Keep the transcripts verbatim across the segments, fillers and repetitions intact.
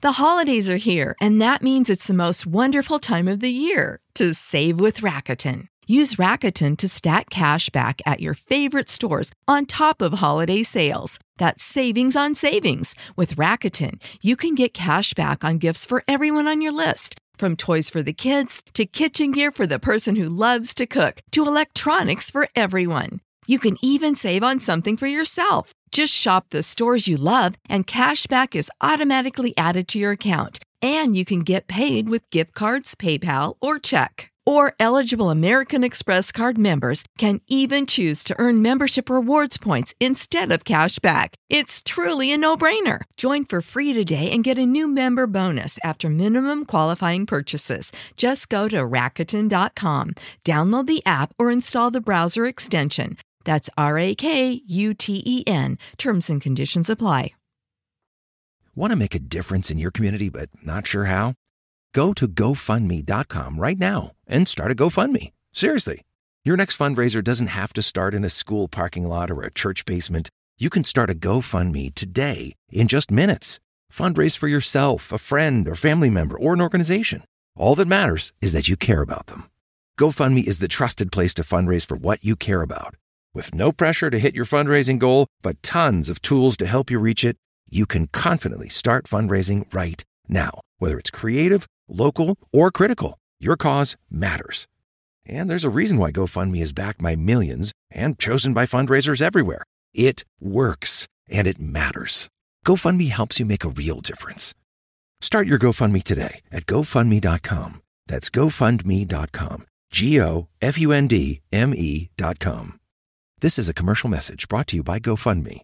The holidays are here, and that means it's the most wonderful time of the year to save with Rakuten. Use Rakuten to stack cash back at your favorite stores on top of holiday sales. That's savings on savings. With Rakuten, you can get cash back on gifts for everyone on your list. From toys for the kids to kitchen gear for the person who loves to cook to electronics for everyone. You can even save on something for yourself. Just shop the stores you love and cash back is automatically added to your account. And you can get paid with gift cards, PayPal, or check. Or eligible American Express card members can even choose to earn membership rewards points instead of cash back. It's truly a no-brainer. Join for free today and get a new member bonus after minimum qualifying purchases. Just go to Rakuten dot com, download the app, or install the browser extension. That's R A K U T E N. Terms and conditions apply. Want to make a difference in your community but not sure how? Go to GoFundMe dot com right now and start a GoFundMe. Seriously. Your next fundraiser doesn't have to start in a school parking lot or a church basement. You can start a GoFundMe today in just minutes. Fundraise for yourself, a friend, or family member, or an organization. All that matters is that you care about them. GoFundMe is the trusted place to fundraise for what you care about. With no pressure to hit your fundraising goal, but tons of tools to help you reach it, you can confidently start fundraising right now. Whether it's creative, local, or critical, your cause matters. And there's a reason why GoFundMe is backed by millions and chosen by fundraisers everywhere. It works, and it matters. GoFundMe helps you make a real difference. Start your GoFundMe today at GoFundMe dot com. That's GoFundMe dot com. G O F U N D M E dot com. This is a commercial message brought to you by GoFundMe.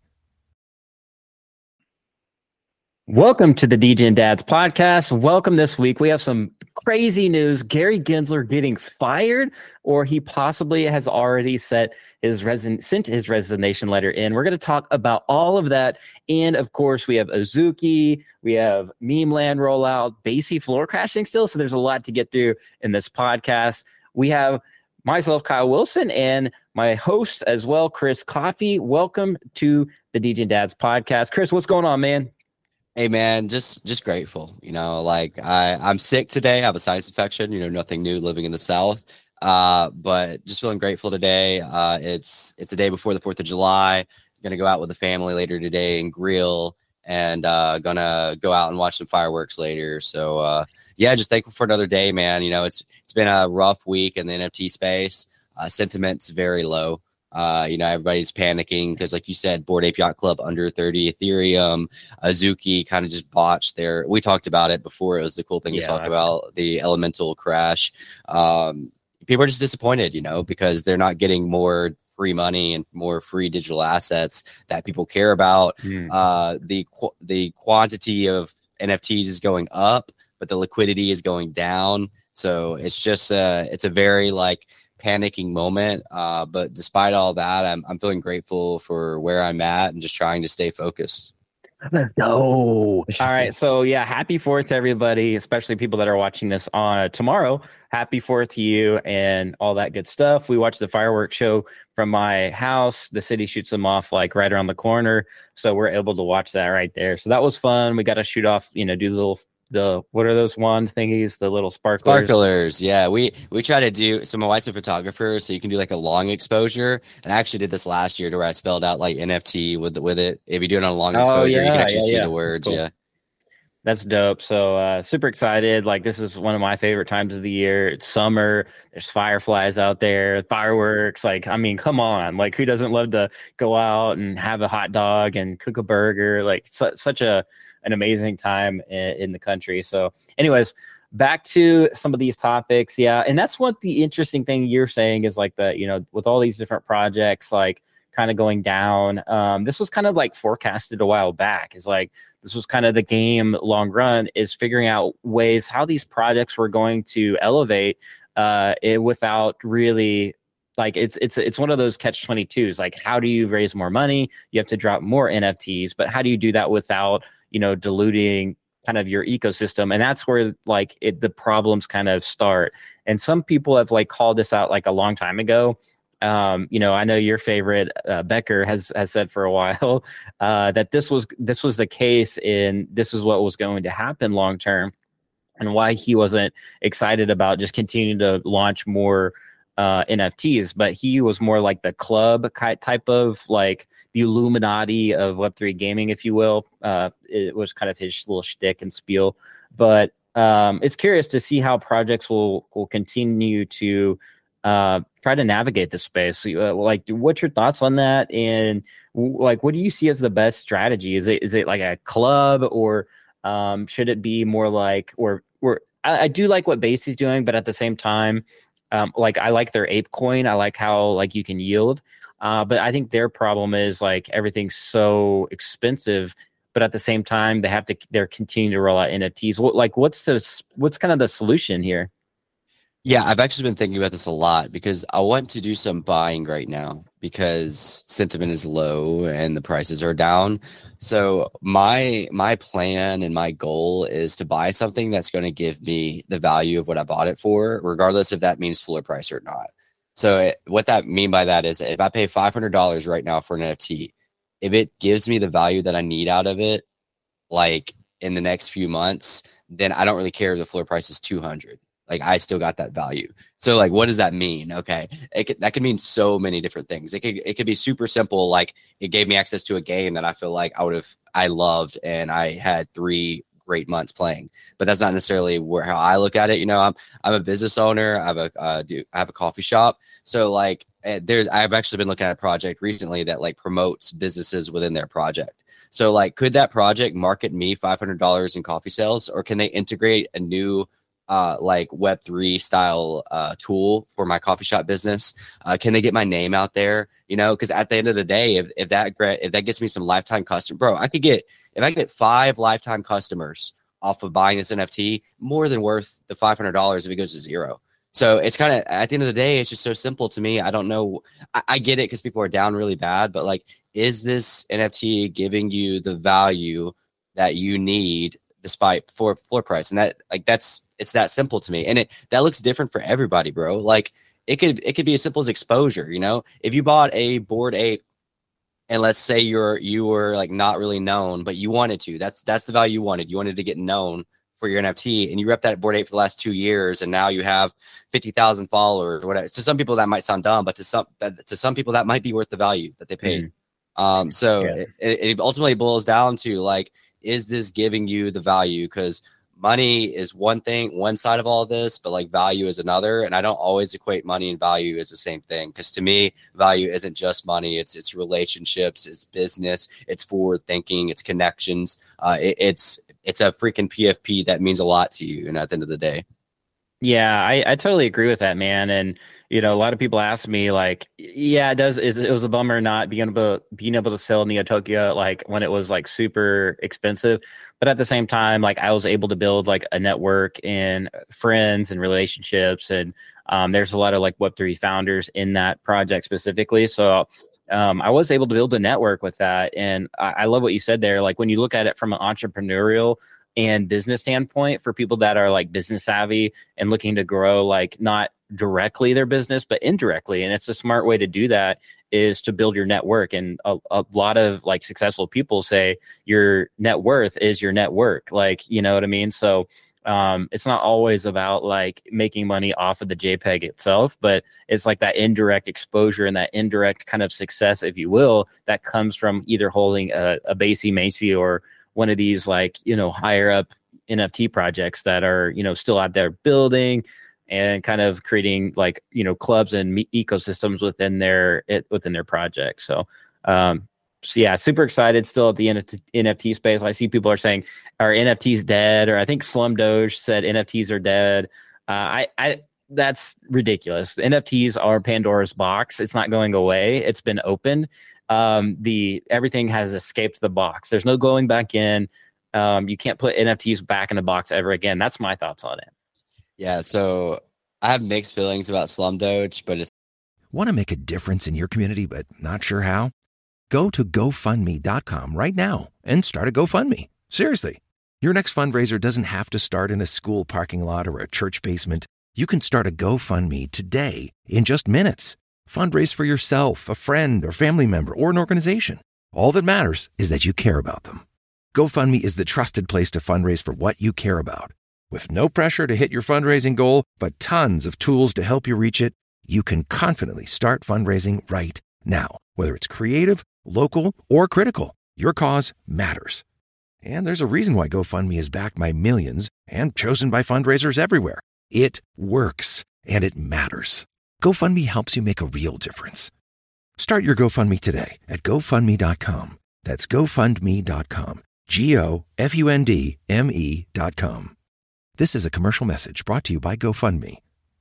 Welcome to the D J and Dads podcast. Welcome this week. We have some crazy news. Gary Gensler getting fired, or he possibly has already set his resign- sent his resignation letter in. We're going to talk about all of that. And of course, we have Azuki, we have Meme Land rollout, Basie floor crashing still. So there's a lot to get through in this podcast. We have myself, Kyle Wilson, and my host as well, Chris Coffey. Welcome to the D J and Dads podcast. Chris, what's going on, man? Hey man, just just grateful. You know, like I, I'm sick today. I have a sinus infection, you know, nothing new living in the South. Uh, but just feeling grateful today. Uh, it's it's the day before the fourth of July. Gonna go out with the family later today and grill, and uh gonna go out and watch some fireworks later. So uh yeah, just thankful for another day, man. You know, it's it's been a rough week in the N F T space. Uh sentiment's very low. Uh, you know, everybody's panicking because, like you said, Bored Ape Yacht Club under thirty Ethereum. Azuki kind of just botched their. We talked about it before. It was the cool thing Yeah, to talk about, the Elemental crash. Um, people are just disappointed, you know, because they're not getting more free money and more free digital assets that people care about. Mm. Uh, the qu- the quantity of N F Ts is going up, but the liquidity is going down. So it's just uh, it's a very like. panicking moment, uh but despite all that, I'm I'm feeling grateful for where I'm at and just trying to stay focused. Let's go. All right, so yeah, happy fourth to everybody, especially people that are watching this on uh, tomorrow. Happy fourth to you and all that good stuff. We watched the fireworks show from my house. The city shoots them off like right around the corner, so we're able to watch that right there. So that was fun. We got to shoot off, you know, do the little the what are those wand thingies, the little sparklers sparklers yeah we we try to do, so my wife's a photographer, so you can do like a long exposure, and I actually did this last year to where I spelled out like N F T with with it. If you do it on a long oh, exposure, yeah, you can actually yeah, see yeah. the words. That's cool. Yeah, that's dope. So uh super excited. Like, this is one of my favorite times of the year. It's summer, there's fireflies out there, fireworks. Like, I mean, come on, like, who doesn't love to go out and have a hot dog and cook a burger? Like, su- such a an amazing time in, in the country. So anyways, back to some of these topics. Yeah. And that's what the interesting thing you're saying is, like, the, you know, with all these different projects, like, kind of going down. Um, this was kind of like forecasted a while back. Is like, this was kind of the game long run, is figuring out ways how these projects were going to elevate uh, it without really, like, it's it's it's one of those catch twenty-twos. Like, how do you raise more money? You have to drop more N F Ts, but how do you do that without, you know, diluting kind of your ecosystem? And that's where, like, it, the problems kind of start. And some people have like called this out like a long time ago. um, you know, I know your favorite uh, Becker has has said for a while uh, that this was this was the case, and this is what was going to happen long term, and why he wasn't excited about just continuing to launch more uh, N F Ts. But he was more like the club type of, like the Illuminati of Web three gaming, if you will. Uh, it was kind of his little shtick and spiel. But um, it's curious to see how projects will will continue to uh, try to navigate this space. So, uh, like, what's your thoughts on that? And like, what do you see as the best strategy? Is it is it like a club, or um, should it be more like, or or I, I do like what Basie's doing, but at the same time, um, like I like their Ape Coin. I like how like you can yield, uh, but I think their problem is like everything's so expensive. But at the same time, they have to they're continuing to roll out N F Ts. What like what's the what's kind of the solution here? Yeah, I've actually been thinking about this a lot because I want to do some buying right now because sentiment is low and the prices are down. So my my plan and my goal is to buy something that's going to give me the value of what I bought it for, regardless if that means floor price or not. So it, what that mean by that is if I pay five hundred dollars right now for an N F T, if it gives me the value that I need out of it, like in the next few months, then I don't really care if the floor price is two hundred. Like I still got that value. So like, what does that mean? Okay. It could, that could mean so many different things. It could, it could be super simple. Like it gave me access to a game that I feel like I would have, I loved, and I had three great months playing, but that's not necessarily where, how I look at it. You know, I'm, I'm a business owner. I have a, uh, do, I have a coffee shop. So like there's, I've actually been looking at a project recently that like promotes businesses within their project. So like, could that project market me five hundred dollars in coffee sales, or can they integrate a new uh like Web three style uh tool for my coffee shop business? Uh can they get my name out there? You know, because at the end of the day, if, if that if that gets me some lifetime customer, bro, I could get if I get five lifetime customers off of buying this N F T, more than worth the five hundred dollars if it goes to zero. So it's kind of, at the end of the day, it's just so simple to me. I don't know. I, I get it because people are down really bad, but like, is this N F T giving you the value that you need despite floor floor price? And that like that's it's that simple to me. And it that looks different for everybody, bro. Like it could it could be as simple as exposure. You know, if you bought a Bored Ape, and let's say you're you were like not really known, but you wanted to. That's that's the value you wanted. You wanted to get known for your N F T, and you rep that Bored Ape for the last two years, and now you have fifty thousand followers or whatever. To some people that might sound dumb, but to some that, to some people that might be worth the value that they paid. Mm. Um, so yeah. it, it ultimately boils down to like, is this giving you the value? Because money is one thing, one side of all of this, but like value is another. And I don't always equate money and value as the same thing. Because to me, value isn't just money. It's it's relationships, it's business, it's forward thinking, it's connections. Uh, it, it's it's a freaking P F P that means a lot to you. And at the end of the day. Yeah, I, I totally agree with that, man. And you know, a lot of people ask me, like, yeah, it does. Is it was a bummer not being able being able to sell Neotokyo like when it was like super expensive, but at the same time, like I was able to build like a network and friends and relationships, and um, there's a lot of like Web three founders in that project specifically. So um, I was able to build a network with that, and I, I love what you said there. Like when you look at it from an entrepreneurial and business standpoint, for people that are like business savvy and looking to grow, like not directly their business, but indirectly. And it's a smart way to do that is to build your network. And a, a lot of like successful people say your net worth is your network. Like, you know what I mean? So um, it's not always about like making money off of the JPEG itself, but it's like that indirect exposure and that indirect kind of success, if you will, that comes from either holding a, a Basie Macy or one of these like, you know, higher up N F T projects that are, you know, still out there building and kind of creating like, you know, clubs and me- ecosystems within their, it, within their project. So, um, so yeah, super excited still at the N F T, N F T space. I see people are saying, are N F Ts dead? Or I think Slum Doge said N F Ts are dead. Uh, I, I, that's ridiculous. The N F Ts are Pandora's box. It's not going away. It's been opened. Um, the everything has escaped the box. There's no going back in. Um, you can't put N F Ts back in a box ever again. That's my thoughts on it. Yeah, so I have mixed feelings about Slum Doge, but it's Want to make a difference in your community, but not sure how? Go to GoFundMe dot com right now and start a GoFundMe. Seriously, your next fundraiser doesn't have to start in a school parking lot or a church basement. You can start a GoFundMe today in just minutes. Fundraise for yourself, a friend, or family member, or an organization. All that matters is that you care about them. GoFundMe is the trusted place to fundraise for what you care about. With no pressure to hit your fundraising goal, but tons of tools to help you reach it, you can confidently start fundraising right now. Whether it's creative, local, or critical, your cause matters. And there's a reason why GoFundMe is backed by millions and chosen by fundraisers everywhere. It works, and it matters. GoFundMe helps you make a real difference. Start your GoFundMe today at GoFundMe dot com. That's GoFundMe dot com. G O F U N D M E dot com. This is a commercial message brought to you by GoFundMe.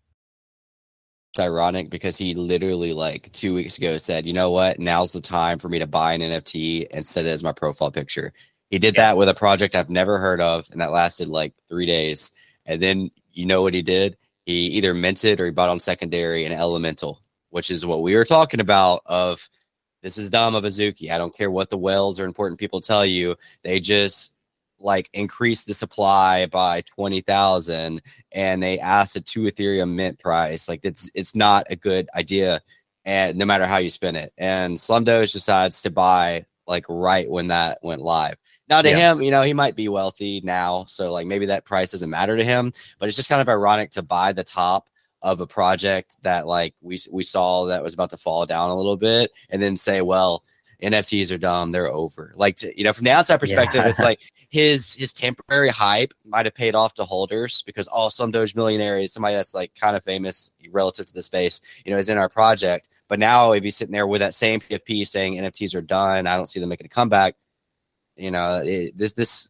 It's ironic because he literally like two weeks ago said, you know what, now's the time for me to buy an N F T and set it as my profile picture. He did Yeah. that with a project I've never heard of, and that lasted like three days. And then you know what he did? He either minted or he bought on secondary an Elemental, which is what we were talking about of this is dumb of Azuki. I don't care what the whales or important people tell you. They just like increase the supply by twenty thousand and they asked a two Ethereum mint price. Like it's, it's not a good idea. And no matter how you spin it, and Slumdoge decides to buy like right when that went live. Now to Yeah. him, you know, he might be wealthy now. So like maybe that price doesn't matter to him, but it's just kind of ironic to buy the top of a project that like we we saw that was about to fall down a little bit and then say, well, N F Ts are dumb, they're over. Like, to, you know, from the outside perspective, Yeah. it's like his his temporary hype might have paid off to holders because oh, some Doge millionaire is somebody that's like kind of famous relative to the space, you know, is in our project. But now if he's sitting there with that same P F P saying N F Ts are done, I don't see them making a comeback. You know, it, this this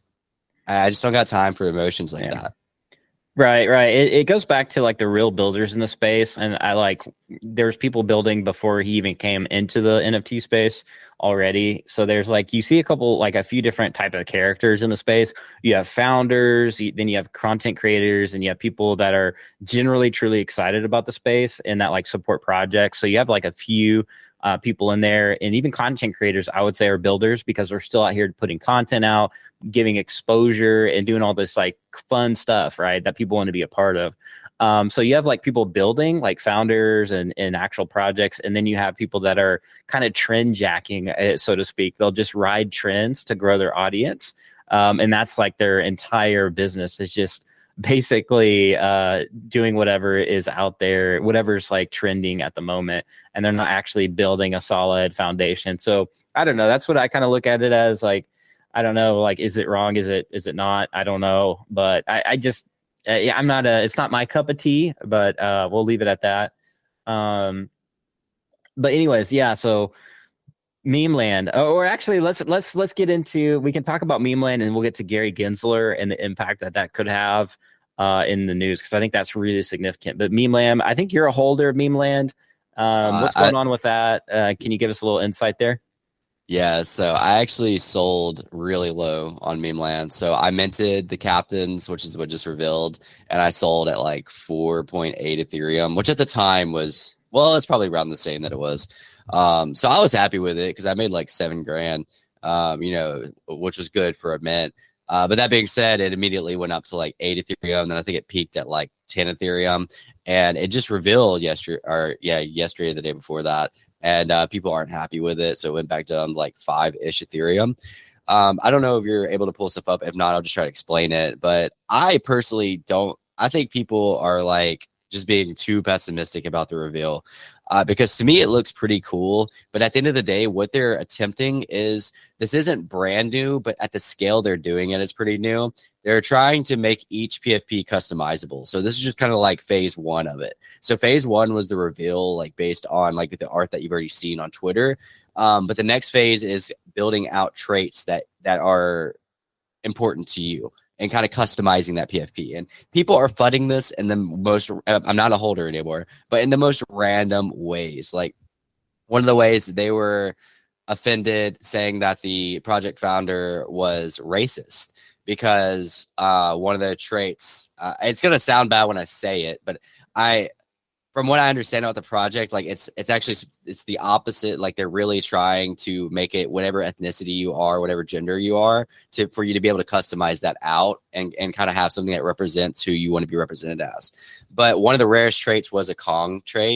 I just don't got time for emotions like Yeah. that. Right, right. It, it goes back to like the real builders in the space. And I like there's people building before he even came into the N F T space already. So there's like you see a couple like a few different type of characters in the space. You have founders, you, then you have content creators, and you have people that are generally truly excited about the space and that like support projects. So you have like a few uh, people in there, and even content creators, I would say, are builders because they're still out here putting content out, giving exposure and doing all this like fun stuff, right? That people want to be a part of. Um, so you have like people building like founders and, and actual projects. And then you have people that are kind of trend jacking, uh, so to speak. They'll just ride trends to grow their audience. Um, and that's like their entire business is just basically uh, doing whatever is out there, whatever's like trending at the moment. And they're not actually building a solid foundation. So I don't know. That's what I kind of look at it as like, I don't know, like, is it wrong? Is it, is it not? I don't know. But I, I just, uh, yeah, I'm not a, it's not my cup of tea, but uh, we'll leave it at that. Um, but anyways, yeah. So Meme Land, oh, or actually let's, let's, let's get into, we can talk about Meme Land and we'll get to Gary Gensler and the impact that that could have uh, in the news. Cause I think that's really significant, but Meme Land, I think you're a holder of Meme Land. Um, what's Uh, going I- on with that? Uh, can you give us a little insight there? Yeah, so I actually sold really low on Meme Land. So I minted the captains, which is what just revealed, and I sold at like four point eight Ethereum, which at the time was, well, it's probably around the same that it was. Um, so I was happy with it because I made like seven grand, um, you know, which was good for a mint. Uh, but that being said, it immediately went up to like eight Ethereum. And then I think it peaked at like ten Ethereum, and it just revealed yesterday, or yeah, yesterday, or the day before that. And uh, people aren't happy with it. So it went back down to like five-ish Ethereum. Um, I don't know if you're able to pull stuff up. If not, I'll just try to explain it. But I personally don't, I think people are like just being too pessimistic about the reveal. Uh, because to me, it looks pretty cool. But at the end of the day, what they're attempting is, this isn't brand new, but at the scale they're doing it, it's pretty new. They're trying to make each P F P customizable. So this is just kind of like phase one of it. So phase one was the reveal, like based on like the art that you've already seen on Twitter. Um, but the next phase is building out traits that that are important to you and kind of customizing that P F P. And people are flooding this in the most, I'm not a holder anymore, but in the most random ways. Like one of the ways they were offended saying that the project founder was racist because uh, one of the traits, uh, it's going to sound bad when I say it, but I, from what I understand about the project, like it's it's actually it's the opposite. Like they're really trying to make it whatever ethnicity you are, whatever gender you are, to for you to be able to customize that out and and kind of have something that represents who you want to be represented as. But one of the rarest traits was a Kong trait,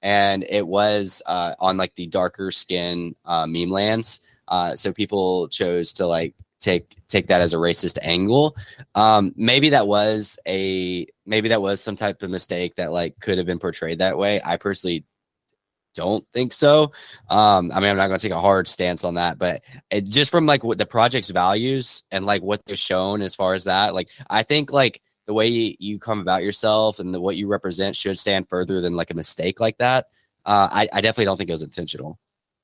and it was uh, on like the darker skin uh, meme lands. Uh, so people chose to like take take that as a racist angle. Um, maybe that was a maybe that was some type of mistake that like could have been portrayed that way. I personally don't think so. Um, I mean, I'm not going to take a hard stance on that, but it, just from like what the project's values and like what they've shown as far as that, like I think like the way you, you come about yourself and the what you represent should stand further than like a mistake like that. Uh, I, I definitely don't think it was intentional.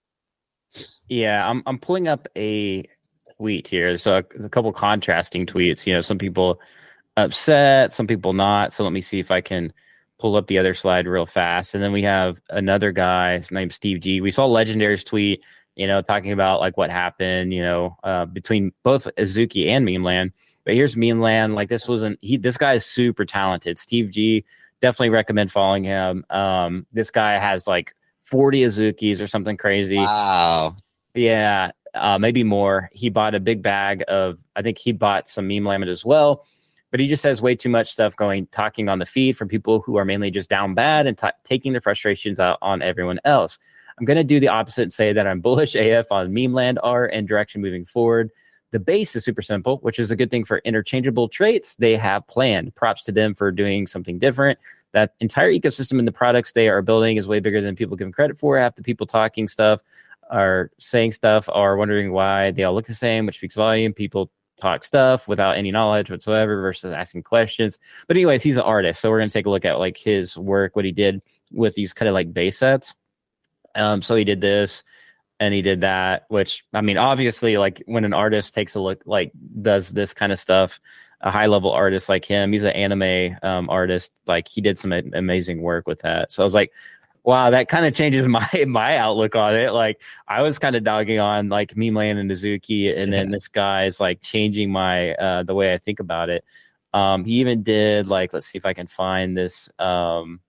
Yeah, I'm I'm pulling up a tweet here. So a, a couple contrasting tweets. You know, some people upset, some people not. So let me see if I can pull up the other slide real fast. And then we have another guy, his name's Steve G. We saw Legendary's tweet, you know, talking about like what happened, you know, uh, between both Azuki and Meme Land. But here's Meme Land. Like this wasn't he. This guy is super talented. Steve G. Definitely recommend following him. Um, this guy has like forty Azukis or something crazy. Wow. Yeah, uh, maybe more. He bought a big bag of. I think he bought some Meme Land as well. But he just has way too much stuff going, talking on the feed from people who are mainly just down bad and t- taking their frustrations out on everyone else. I'm going to do the opposite and say that I'm bullish A F on Meme Land art and direction moving forward. The base is super simple, which is a good thing for interchangeable traits they have planned. Props to them for doing something different. That entire ecosystem in the products they are building is way bigger than people give them credit for. Half the people talking stuff are saying stuff are wondering why they all look the same, which speaks volume. People talk stuff without any knowledge whatsoever versus asking questions. But anyways, he's an artist. So we're going to take a look at like his work, what he did with these kind of like base sets. Um, so he did this and he did that, which I mean, obviously like when an artist takes a look, like does this kind of stuff, a high level artist like him, he's an anime um, artist. Like he did some amazing work with that. So I was like, wow, that kind of changes my my outlook on it. Like I was kind of dogging on like Meme Land and Azuki, and then this guy's like changing my uh, the way I think about it. Um, he even did like, let's see if I can find this um,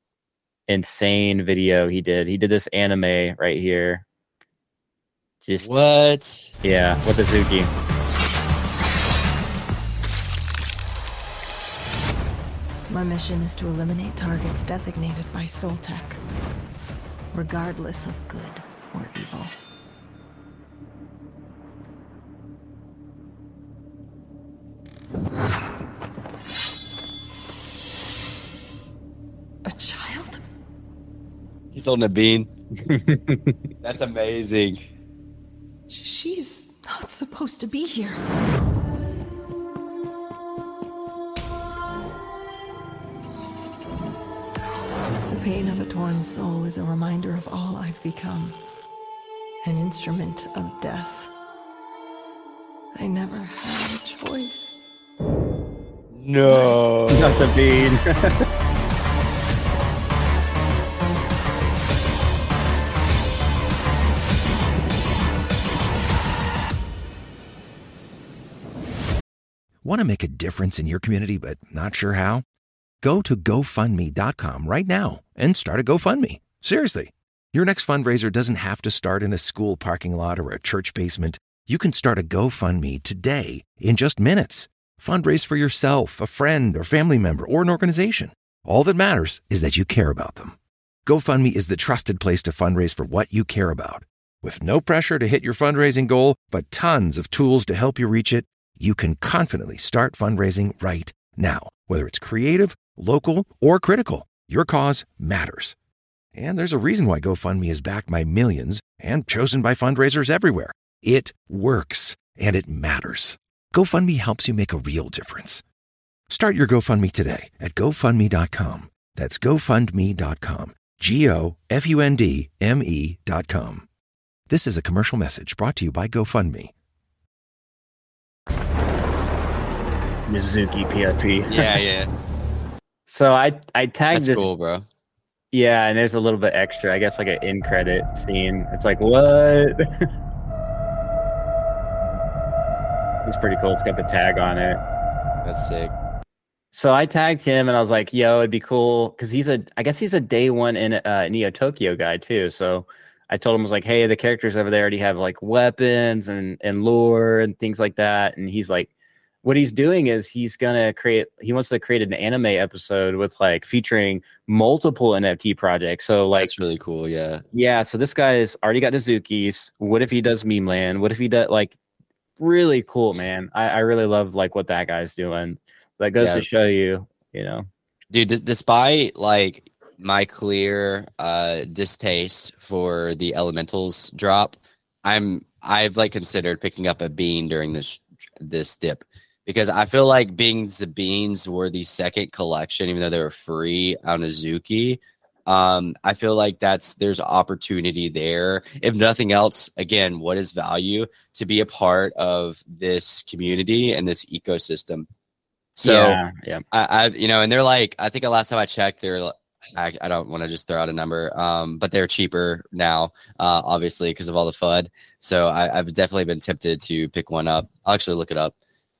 insane video he did. He did this anime right here. Just what? Yeah, with Azuki. My mission is to eliminate targets designated by Soltech, regardless of good or evil. A child? He's holding a bean. That's amazing. She's not supposed to be here. The pain of a torn soul is a reminder of all I've become. An instrument of death. I never had a choice. No. Not the bean. Want to make a difference in your community but not sure how? Go to GoFundMe dot com right now and start a GoFundMe. Seriously. Your next fundraiser doesn't have to start in a school parking lot or a church basement. You can start a GoFundMe today in just minutes. Fundraise for yourself, a friend, or family member, or an organization. All that matters is that you care about them. GoFundMe is the trusted place to fundraise for what you care about. With no pressure to hit your fundraising goal, but tons of tools to help you reach it, you can confidently start fundraising right now. Whether it's creative, local, or critical, your cause matters. And there's a reason why GoFundMe is backed by millions and chosen by fundraisers everywhere. It works, and it matters. GoFundMe helps you make a real difference. Start your GoFundMe today at GoFundMe dot com. That's GoFundMe dot com. G O F U N D M E dot com. This is a commercial message brought to you by GoFundMe. Mizuki P F P. Yeah, yeah. So I I tagged That's this. cool, bro. Yeah, and there's a little bit extra. I guess like an in credit scene. It's like what? It's pretty cool. It's got the tag on it. That's sick. So I tagged him and I was like, "Yo, it'd be cool," because he's a. I guess he's a day one in uh, Neo Tokyo guy too. So I told him I was like, "Hey, the characters over there already have like weapons and and lore and things like that," and he's like. what he's doing is he's gonna create he wants to create an anime episode with like featuring multiple N F T projects. So like That's really cool. Yeah. yeah, so this guy's already got Azuki's. What if he does Meme Land? What if he does like really cool, man? I, I really love like what that guy's doing. That goes Yeah. to show you, you know. Dude, d- despite like my clear uh distaste for the elementals drop, I'm I've like considered picking up a bean during this this dip, because I feel like Beans the Beans were the second collection, even though they were free on Azuki. Um, I feel like that's there's opportunity there. If nothing else, again, what is value to be a part of this community and this ecosystem? So yeah, yeah. I, I, you know, and they're like, I think the last time I checked, they're, like- I, I don't want to just throw out a number, um, but they're cheaper now, uh, obviously because of all the F U D. So I, I've definitely been tempted to pick one up. I'll actually look it up.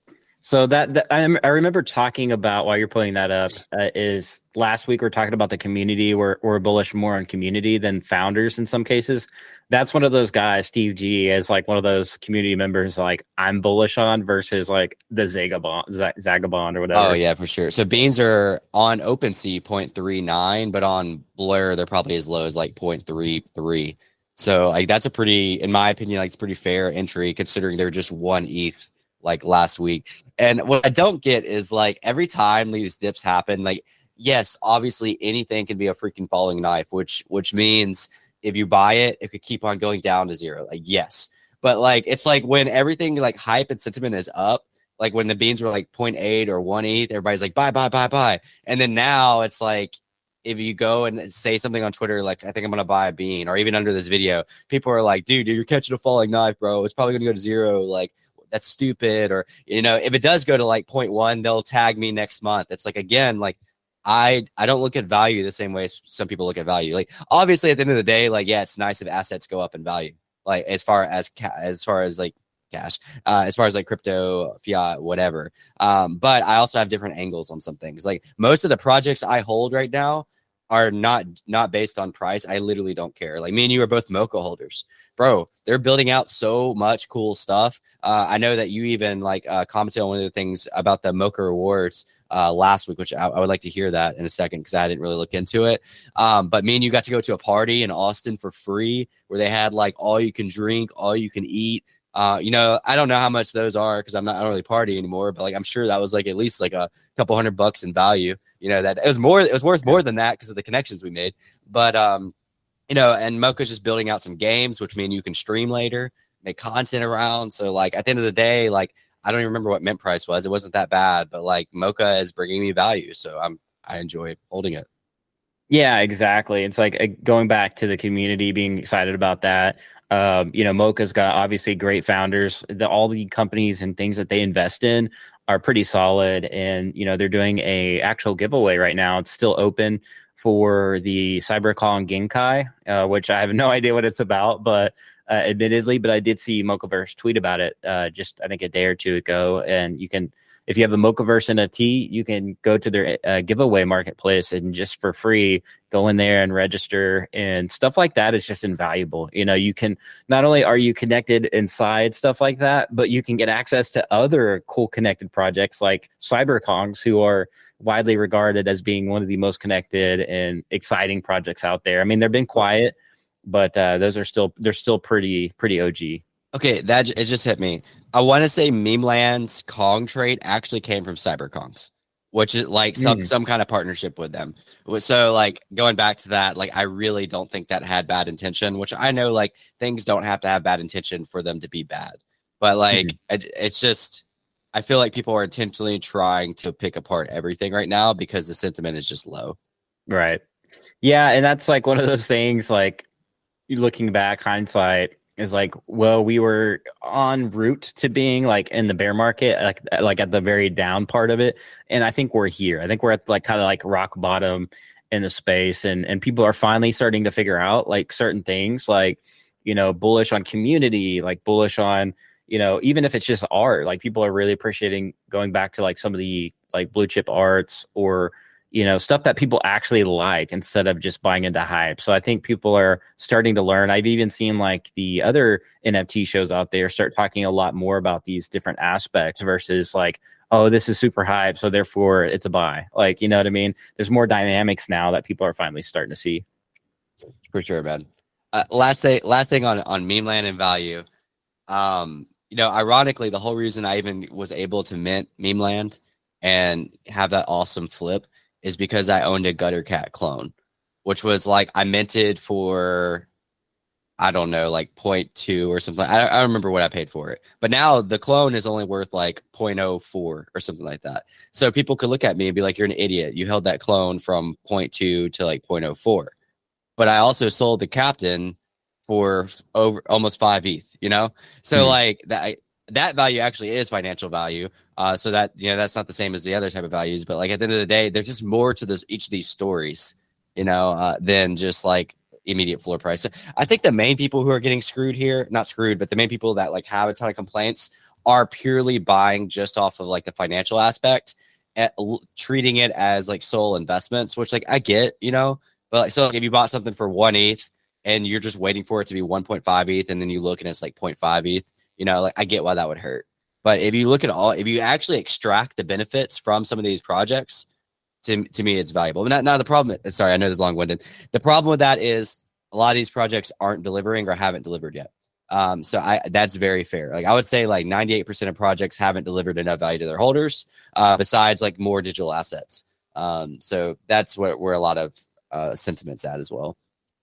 So that, that I, I remember talking about while you're putting that up uh, is last week we're talking about the community. We're, we're bullish more on community than founders in some cases. That's one of those guys, Steve G, is like one of those community members like I'm bullish on versus like the Zagabond, Z- Zagabond or whatever. Oh, yeah, for sure. So beans are on OpenSea zero point three nine, but on Blur, they're probably as low as like zero point three three. So like that's a pretty, in my opinion, like it's pretty fair entry considering they're just one E T H like last week. And what I don't get is like every time these dips happen, like, yes, obviously anything can be a freaking falling knife, which which means if you buy it, it could keep on going down to zero. Like, yes. But like it's like when everything like hype and sentiment is up, like when the beans were like zero point eight or one E T H, everybody's like, buy, buy, buy, buy. And then now it's like, if you go and say something on Twitter, like, I think I'm going to buy a bean, or even under this video, people are like, dude, you're catching a falling knife, bro. It's probably going to go to zero. Like, that's stupid. Or, you know, if it does go to like zero point one, they'll tag me next month. It's like, again, like I, I don't look at value the same way as some people look at value. Like, obviously at the end of the day, like, yeah, it's nice if assets go up in value, like as far as, ca- as far as like cash, uh, as far as like crypto, fiat, whatever. Um, but I also have different angles on some things. Like most of the projects I hold right now are not not based on price. I literally don't care. Like me and you are both Mocha holders, bro. They're building out so much cool stuff. Uh, I know that you even like uh, commented on one of the things about the Mocha rewards uh, last week, which I, I would like to hear that in a second because I didn't really look into it. Um, but me and you got to go to a party in Austin for free where they had like all you can drink, all you can eat. Uh, you know, I don't know how much those are because I'm not I don't really party anymore, but like I'm sure that was like at least like a couple hundred bucks in value. You know, that it was more, it was worth more than that because of the connections we made. But um, you know, and Mocha's just building out some games, which mean you can stream later, make content around. So like at the end of the day, like I don't even remember what mint price was. It wasn't that bad, but like Mocha is bringing me value, so I'm I enjoy holding it. Yeah, exactly. It's like uh, going back to the community, being excited about that. Um, you know, Mocha's got obviously great founders. The, all the companies and things that they invest in are pretty solid, and you know they're doing a actual giveaway right now. It's still open for the CyberCon Genkai, uh, which I have no idea what it's about, but uh, admittedly, but I did see Mochaverse tweet about it uh, just I think a day or two ago, and you can. If you have a Mochaverse N F T, you can go to their uh, giveaway marketplace and just for free go in there and register, and stuff like that is just invaluable. You know, you can not only are you connected inside stuff like that, but you can get access to other cool connected projects like CyberKongs, who are widely regarded as being one of the most connected and exciting projects out there. I mean, they've been quiet, but uh, those are still they're still pretty pretty O G. Okay, that j- it just hit me. I want to say Memeland's Kong trade actually came from CyberKongs, which is like some Mm. some kind of partnership with them. So like going back to that, like I really don't think that had bad intention, which I know like things don't have to have bad intention for them to be bad. But like it, it's just I feel like people are intentionally trying to pick apart everything right now because the sentiment is just low. Right. Yeah, and that's like one of those things like you looking back, hindsight is like, well, we were en route to being like in the bear market, like like at the very down part of it. And I think we're here. I think we're at like kind of like rock bottom in the space, and and people are finally starting to figure out like certain things, like, you know, bullish on community, like bullish on, you know, even if it's just art, like people are really appreciating going back to like some of the like blue chip arts, or you know, stuff that people actually like instead of just buying into hype. So I think people are starting to learn. I've even seen like the other N F T shows out there start talking a lot more about these different aspects versus like, oh, this is super hype, so therefore it's a buy. Like, you know what I mean? There's more dynamics now that people are finally starting to see. For sure, man. Uh, last thing, last thing on on meme land and value. Um, you know, ironically, the whole reason I even was able to mint meme land and have that awesome flip is because I owned a Gutter Cat clone, which was like I minted for, I don't know, like zero point two or something. I, I don't remember what I paid for it. But now the clone is only worth like zero point zero four or something like that. So people could look at me and be like, you're an idiot. You held that clone from zero point two to like zero point zero four. But I also sold the captain for over almost five E T H, you know? So mm-hmm. like that that value actually is financial value. Uh, so that, you know, that's not the same as the other type of values, but like at the end of the day, there's just more to this, each of these stories, you know, uh, than just like immediate floor price. So I think the main people who are getting screwed here, not screwed, but the main people that like have a ton of complaints are purely buying just off of like the financial aspect and l- treating it as like sole investments, which like I get, you know, but like, so like if you bought something for one E T H and you're just waiting for it to be one point five E T H and then you look and it's like zero point five E T H, you know, like I get why that would hurt. But if you look at all, if you actually extract the benefits from some of these projects, to, to me, it's valuable. But now, now the problem, sorry, I know this is long-winded. The problem with that is a lot of these projects aren't delivering or haven't delivered yet. Um, so I, that's very fair. Like I would say like ninety-eight percent of projects haven't delivered enough value to their holders, uh, besides like more digital assets. Um, so that's where, where a lot of uh, sentiments at as well.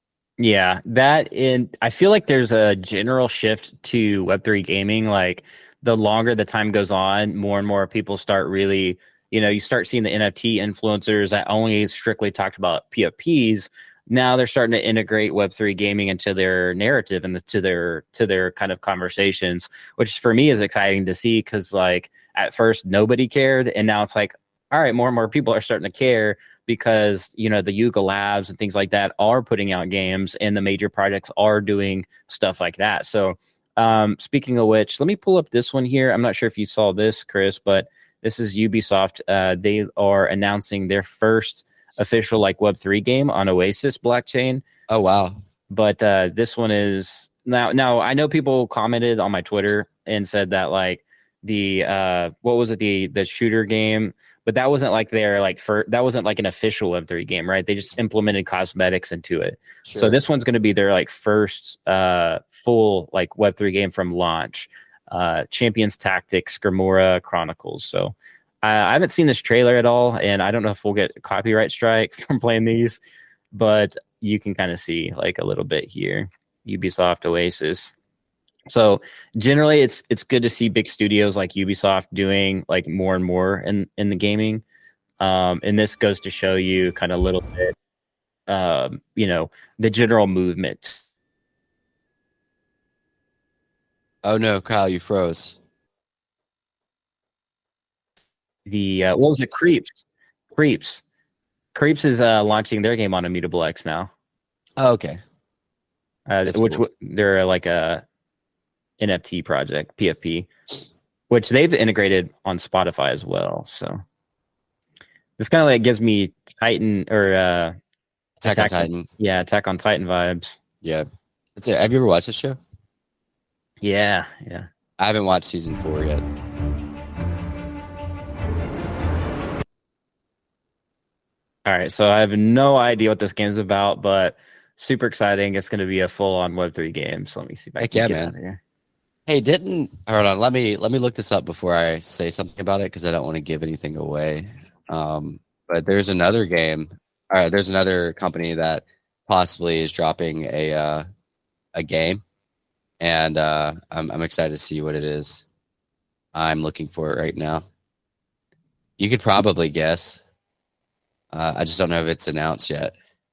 Yeah, that in I feel like there's a general shift to Web three gaming. Like the longer the time goes on, more and more people start really, you know, you start seeing the N F T influencers that only strictly talked about P F Ps. Now they're starting to integrate Web three gaming into their narrative and the, to their to their kind of conversations, which for me is exciting to see because like at first nobody cared, and now it's like, all right, more and more people are starting to care because, you know, the Yuga Labs and things like that are putting out games and the major projects are doing stuff like that. So um, speaking of which, let me pull up this one here. I'm not sure if you saw this, Chris, but this is Ubisoft. Uh, they are announcing their first official like Web three game on Oasis blockchain. Oh, wow. But uh, this one is now, now I know people commented on my Twitter and said that like the, uh, what was it? The, the shooter game, but that wasn't like their like for that wasn't like an official Web three game, right? They just implemented cosmetics into it. Sure. So this one's going to be their like first uh, full like Web three game from launch. Uh, Champions Tactics, Grimora Chronicles. So uh, I haven't seen this trailer at all, and I don't know if we'll get a copyright strike from playing these, but you can kind of see like a little bit here. Ubisoft Oasis. So generally it's it's good to see big studios like Ubisoft doing like more and more in, in the gaming. Um, and this goes to show you kind of a little bit, um, you know, the general movement. Oh no, Kyle, you froze. The, uh, what was it? Creeps. Creeps. Creeps is uh, launching their game on Immutable X now. Oh, okay. Uh, which cool. They're like a N F T project, P F P, which they've integrated on Spotify as well. So this kind of like gives me Titan or uh, Attack, Attack on Titan. On, yeah, Attack on Titan vibes. Yeah, that's it. Have you ever watched this show? Yeah, yeah. I haven't watched season four yet. All right, so I have no idea what this game's about, but super exciting. It's going to be a full-on Web three game. So let me see if I Heck can yeah, get man. out of here. Hey, didn't hold on? Let me let me look this up before I say something about it because I don't want to give anything away. Um, but there's another game. All right, there's another company that possibly is dropping a uh, a game, and uh, I'm I'm excited to see what it is. I'm looking for it right now. You could probably guess. Uh, I just don't know if it's announced yet.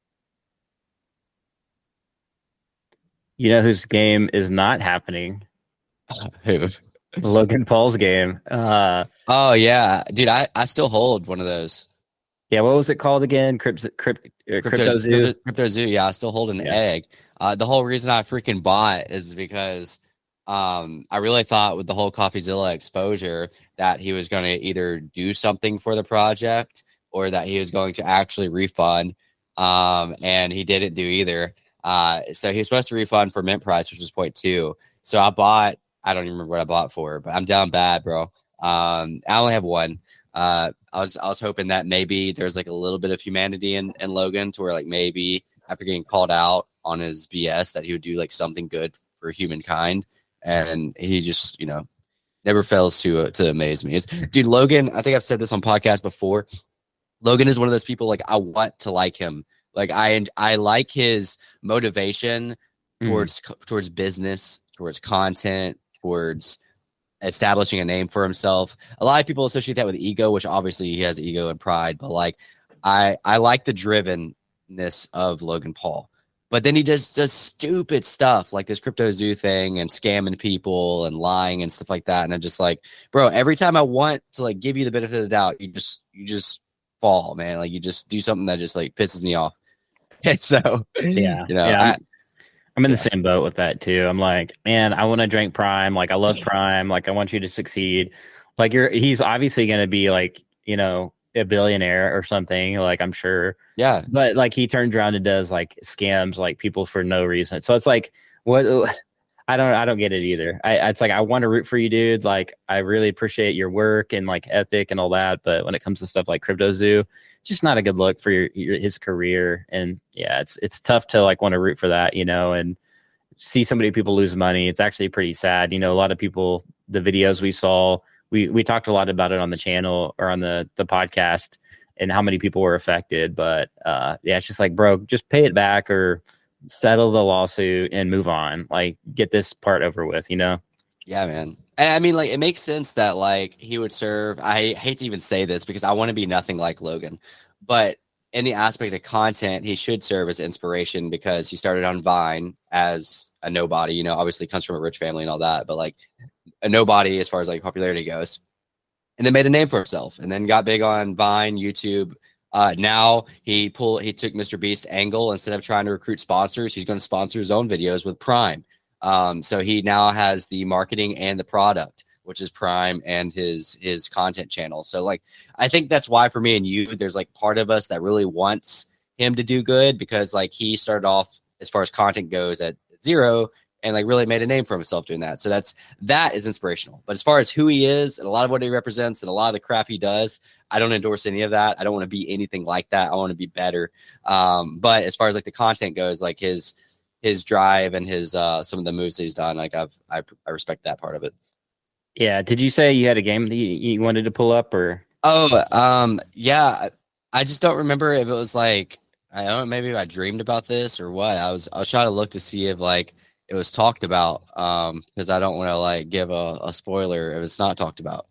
You know whose game is not happening? Who? Logan Paul's game. Uh, oh yeah, dude, I, I still hold one of those. Yeah, what was it called again? Crypt, crypt, uh, Crypto, Crypto Zoo. Crypto, Crypto Zoo. Yeah, I still hold an yeah. egg. Uh, the whole reason I freaking bought is because um, I really thought with the whole CoffeeZilla exposure that he was going to either do something for the project or that he was going to actually refund. Um, and he didn't do either. Uh, so he was supposed to refund for mint price, which was point two. So I bought, I don't even remember what I bought for, but I'm down bad, bro. Um, I only have one. Uh, I was, I was hoping that maybe there's like a little bit of humanity in, in Logan, to where like maybe after getting called out on his B S that he would do like something good for humankind. And he just, you know, never fails to, uh, to amaze me. It's, dude, Logan, I think I've said this on podcast before. Logan is one of those people, like, I want to like him. Like, I, I like his motivation towards, mm. towards business, towards content, towards establishing a name for himself. A lot of people associate that with ego, which obviously he has ego and pride, but like, I, I like the drivenness of Logan Paul. But then he does does stupid stuff like this Crypto Zoo thing and scamming people and lying and stuff like that. And I'm just like, bro, every time I want to like give you the benefit of the doubt, you just you just fall, man. Like you just do something that just like pisses me off. And so yeah, you know, yeah, I, I'm, I'm in yeah. the same boat with that too. I'm like, man, I want to drink Prime. Like I love Prime. Like I want you to succeed. Like you're he's obviously gonna be like, you know, a billionaire or something, like I'm sure. Yeah. But like he turns around and does like scams like people for no reason. So it's like what I don't I don't get it either. I it's like I want to root for you, dude. Like I really appreciate your work and like ethic and all that. But when it comes to stuff like Crypto Zoo, just not a good look for your, your his career. And yeah, it's it's tough to like want to root for that, you know, and see so many people lose money. It's actually pretty sad. You know, a lot of people, the videos we saw, We we talked a lot about it on the channel or on the, the podcast and how many people were affected. But uh, yeah, it's just like, bro, just pay it back or settle the lawsuit and move on. Like get this part over with, you know? Yeah, man. And I mean, like, it makes sense that like he would serve. I hate to even say this because I want to be nothing like Logan, but in the aspect of content, he should serve as inspiration because he started on Vine as a nobody, you know, obviously comes from a rich family and all that, but like a nobody as far as like popularity goes, and then made a name for himself and then got big on Vine, YouTube. Uh, now he pull, he took Mister Beast angle. Instead of trying to recruit sponsors, he's going to sponsor his own videos with Prime. Um, so he now has the marketing and the product, which is Prime and his, his content channel. So like, I think that's why for me and you, there's like part of us that really wants him to do good because like he started off as far as content goes at zero and like really made a name for himself doing that. So that's, that is inspirational. But as far as who he is and a lot of what he represents and a lot of the crap he does, I don't endorse any of that. I don't want to be anything like that. I want to be better. Um, but as far as like the content goes, like his, his drive and his, uh, some of the moves that he's done, like I've, I, I respect that part of it. Yeah. Did you say you had a game that you, you wanted to pull up or? Oh, um, yeah. I just don't remember if it was like, I don't know, maybe if I dreamed about this or what. I was, I was trying to look to see if like, it was talked about um because I don't want to like give a, a spoiler if it's not talked about.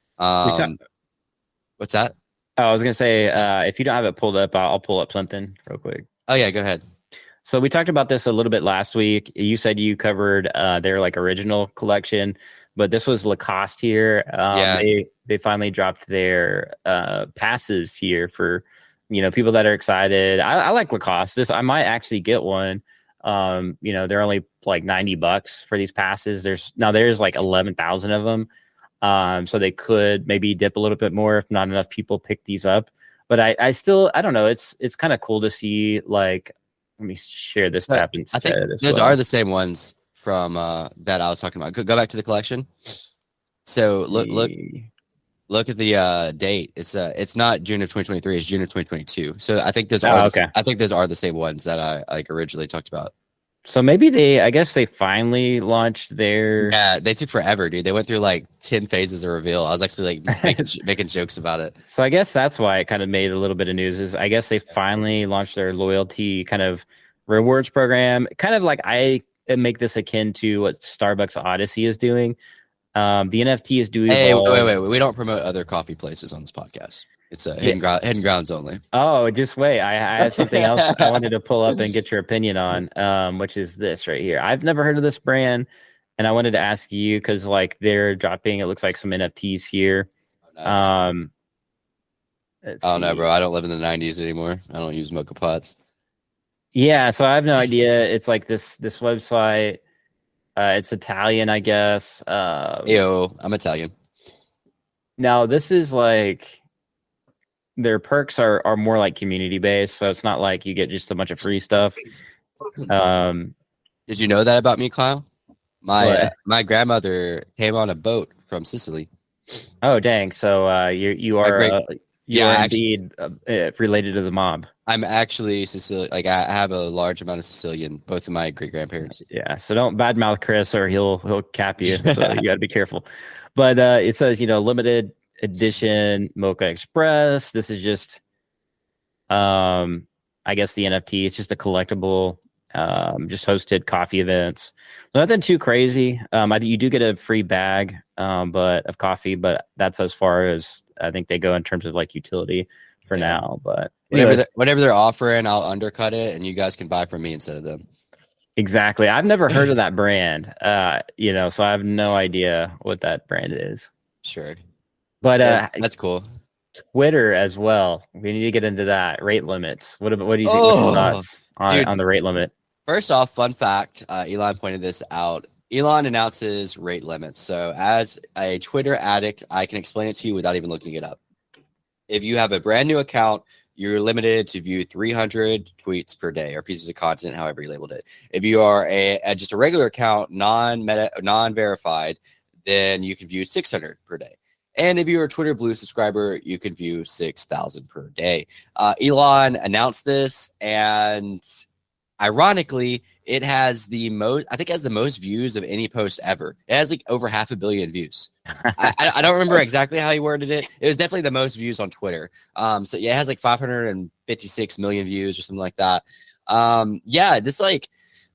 Um, what's that? Oh, I was gonna say uh, if you don't have it pulled up, I'll, I'll pull up something real quick. Oh yeah, go ahead. So we talked about this a little bit last week. You said you covered uh, their like original collection, but this was Lacoste here. Um, yeah. They they finally dropped their uh, passes here for you know people that are excited. I, I like Lacoste. This I might actually get one. Um, you know, they're only like ninety bucks for these passes. There's now there's like eleven thousand of them. Um, so they could maybe dip a little bit more if not enough people pick these up. But I, I still, I don't know. It's, it's kind of cool to see like, let me share this tab instead. I think those well. are the same ones from, uh, that I was talking about. Go, go back to the collection. So look, look, look at the, uh, date. It's, uh, it's not June of twenty twenty-three. It's June of twenty twenty-two. So I think those oh, are, okay. the, I think those are the same ones that I like originally talked about. So maybe they, I guess they finally launched their. Yeah, they took forever, dude. They went through like ten phases of reveal. I was actually like making, making jokes about it. So I guess that's why it kind of made a little bit of news. Is I guess they finally launched their loyalty kind of rewards program. Kind of like I make this akin to what Starbucks Odyssey is doing. Um, the N F T is doing. Hey, wait, wait, wait. We don't promote other coffee places on this podcast. It's a hidden, gro- hidden grounds only. Oh, just wait. I, I had something else I wanted to pull up and get your opinion on, um, which is this right here. I've never heard of this brand, and I wanted to ask you because, like, they're dropping. It looks like some N F Ts here. Oh, nice. Um, I don't know, bro. I don't live in the nineties anymore. I don't use mocha pots. Yeah, so I have no idea. It's like this this website. Uh, it's Italian, I guess. Uh, Yo, I'm Italian. Now this is like. their perks are are more like community based, so it's not like you get just a bunch of free stuff. Um, Did you know that about me, Kyle? My uh, what? my grandmother came on a boat from Sicily. Oh dang! So uh, you you are great- uh, you Yeah, are actually- indeed uh, uh, related to the mob. I'm actually Sicilian. Like I have a large amount of Sicilian. Both of my great grandparents. Yeah, so don't badmouth Chris or he'll he'll cap you. So you got to be careful. But uh, it says, you know, limited edition Mocha Express. This is just, um, I guess the N F T. It's just a collectible. Um, just hosted coffee events. Nothing too crazy. Um, I, you do get a free bag, um, but of coffee. But that's as far as I think they go in terms of like utility for Yeah. now. But Whatever anyways, they're, whatever they're offering, I'll undercut it, and you guys can buy from me instead of them. exactly. I've never heard of that brand. Uh, you know, so I have no idea what that brand is. Sure. But Yeah, uh, that's cool. Twitter as well. We need to get into that rate limits. What about, what do you think? Oh, what's your thoughts on, dude. on the rate limit? First off, fun fact, uh, Elon pointed this out. Elon announces rate limits. So as a Twitter addict, I can explain it to you without even looking it up. If you have a brand new account, you're limited to view three hundred tweets per day or pieces of content, however you labeled it. If you are a, a just a regular account, non-meta, non-verified, then you can view six hundred per day. And if you're a Twitter Blue subscriber, you can view six thousand per day. Uh, Elon announced this, and ironically, it has the most, I think it has the most views of any post ever. It has like over half a billion views. I, I, I don't remember exactly how he worded it. It was definitely the most views on Twitter. Um, so yeah, it has like five hundred fifty-six million views or something like that. Um, yeah, this like,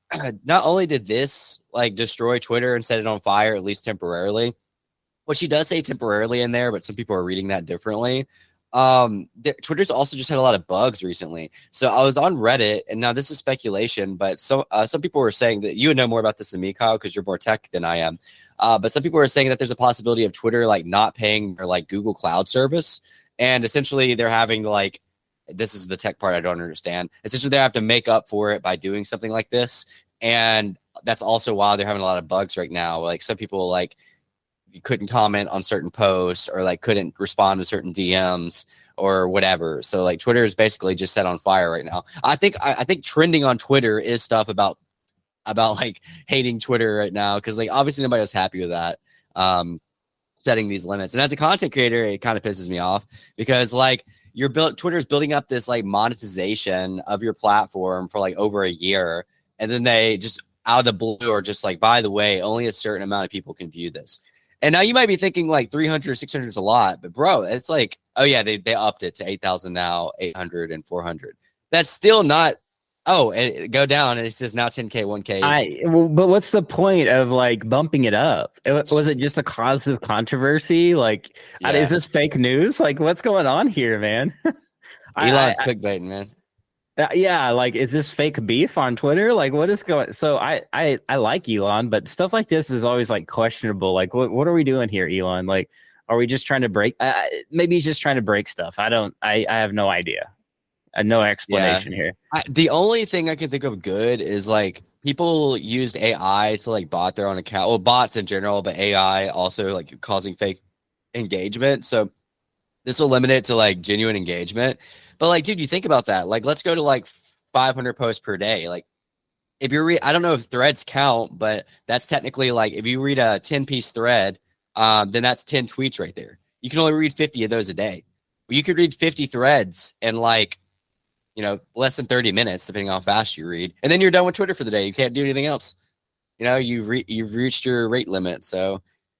not only did this like destroy Twitter and set it on fire, at least temporarily, which he does say temporarily in there, but some people are reading that differently. Um, th- Twitter's also just had a lot of bugs recently. So I was on Reddit, and now this is speculation, but some uh, some people were saying that you would know more about this than me, Kyle, because you're more tech than I am. Uh, but some people were saying that there's a possibility of Twitter like not paying for like Google Cloud service, and essentially they're having like, this is the tech part I don't understand. Essentially, they have to make up for it by doing something like this, and that's also why they're having a lot of bugs right now. Like some people like, you couldn't comment on certain posts or like couldn't respond to certain D Ms or whatever. So like Twitter is basically just set on fire right now. I think I, I think trending on Twitter is stuff about about like hating Twitter right now, because like obviously nobody was happy with that, um, setting these limits. And as a content creator, it kind of pisses me off because like you're built Twitter's building up this like monetization of your platform for like over a year, and then they just out of the blue are just like, by the way, only a certain amount of people can view this. And now you might be thinking like three hundred, six hundred is a lot, but bro, it's like, oh yeah, they, they upped it to eight thousand now, eight hundred and four hundred. That's still not, oh, it, go down and it says now ten K, one K. I, well, but what's the point of like bumping it up? It, was it just a cause of controversy? Like, Yeah. is this fake news? Like, what's going on here, man? I- Elon's I- clickbaiting, man. Uh, yeah, like, is this fake beef on Twitter? Like, what is going? So I, I, I like Elon, but stuff like this is always like questionable. Like, what, what are we doing here, Elon? Like, are we just trying to break? Uh, maybe he's just trying to break stuff. I don't. I, I have no idea. I have no explanation here. I, the only thing I can think of good is like people used A I to like bot their own account. Well, bots in general, but A I also like causing fake engagement. So this will limit it to like genuine engagement. But like, dude, you think about that. Like, let's go to like five hundred posts per day. Like, if you're, re- I don't know if threads count, but that's technically like if you read a ten piece thread, um, then that's ten tweets right there. You can only read fifty of those a day. You could read fifty threads in like, you know, less than thirty minutes, depending on how fast you read, and then you're done with Twitter for the day. You can't do anything else. You know, you've re- you've reached your rate limit. So,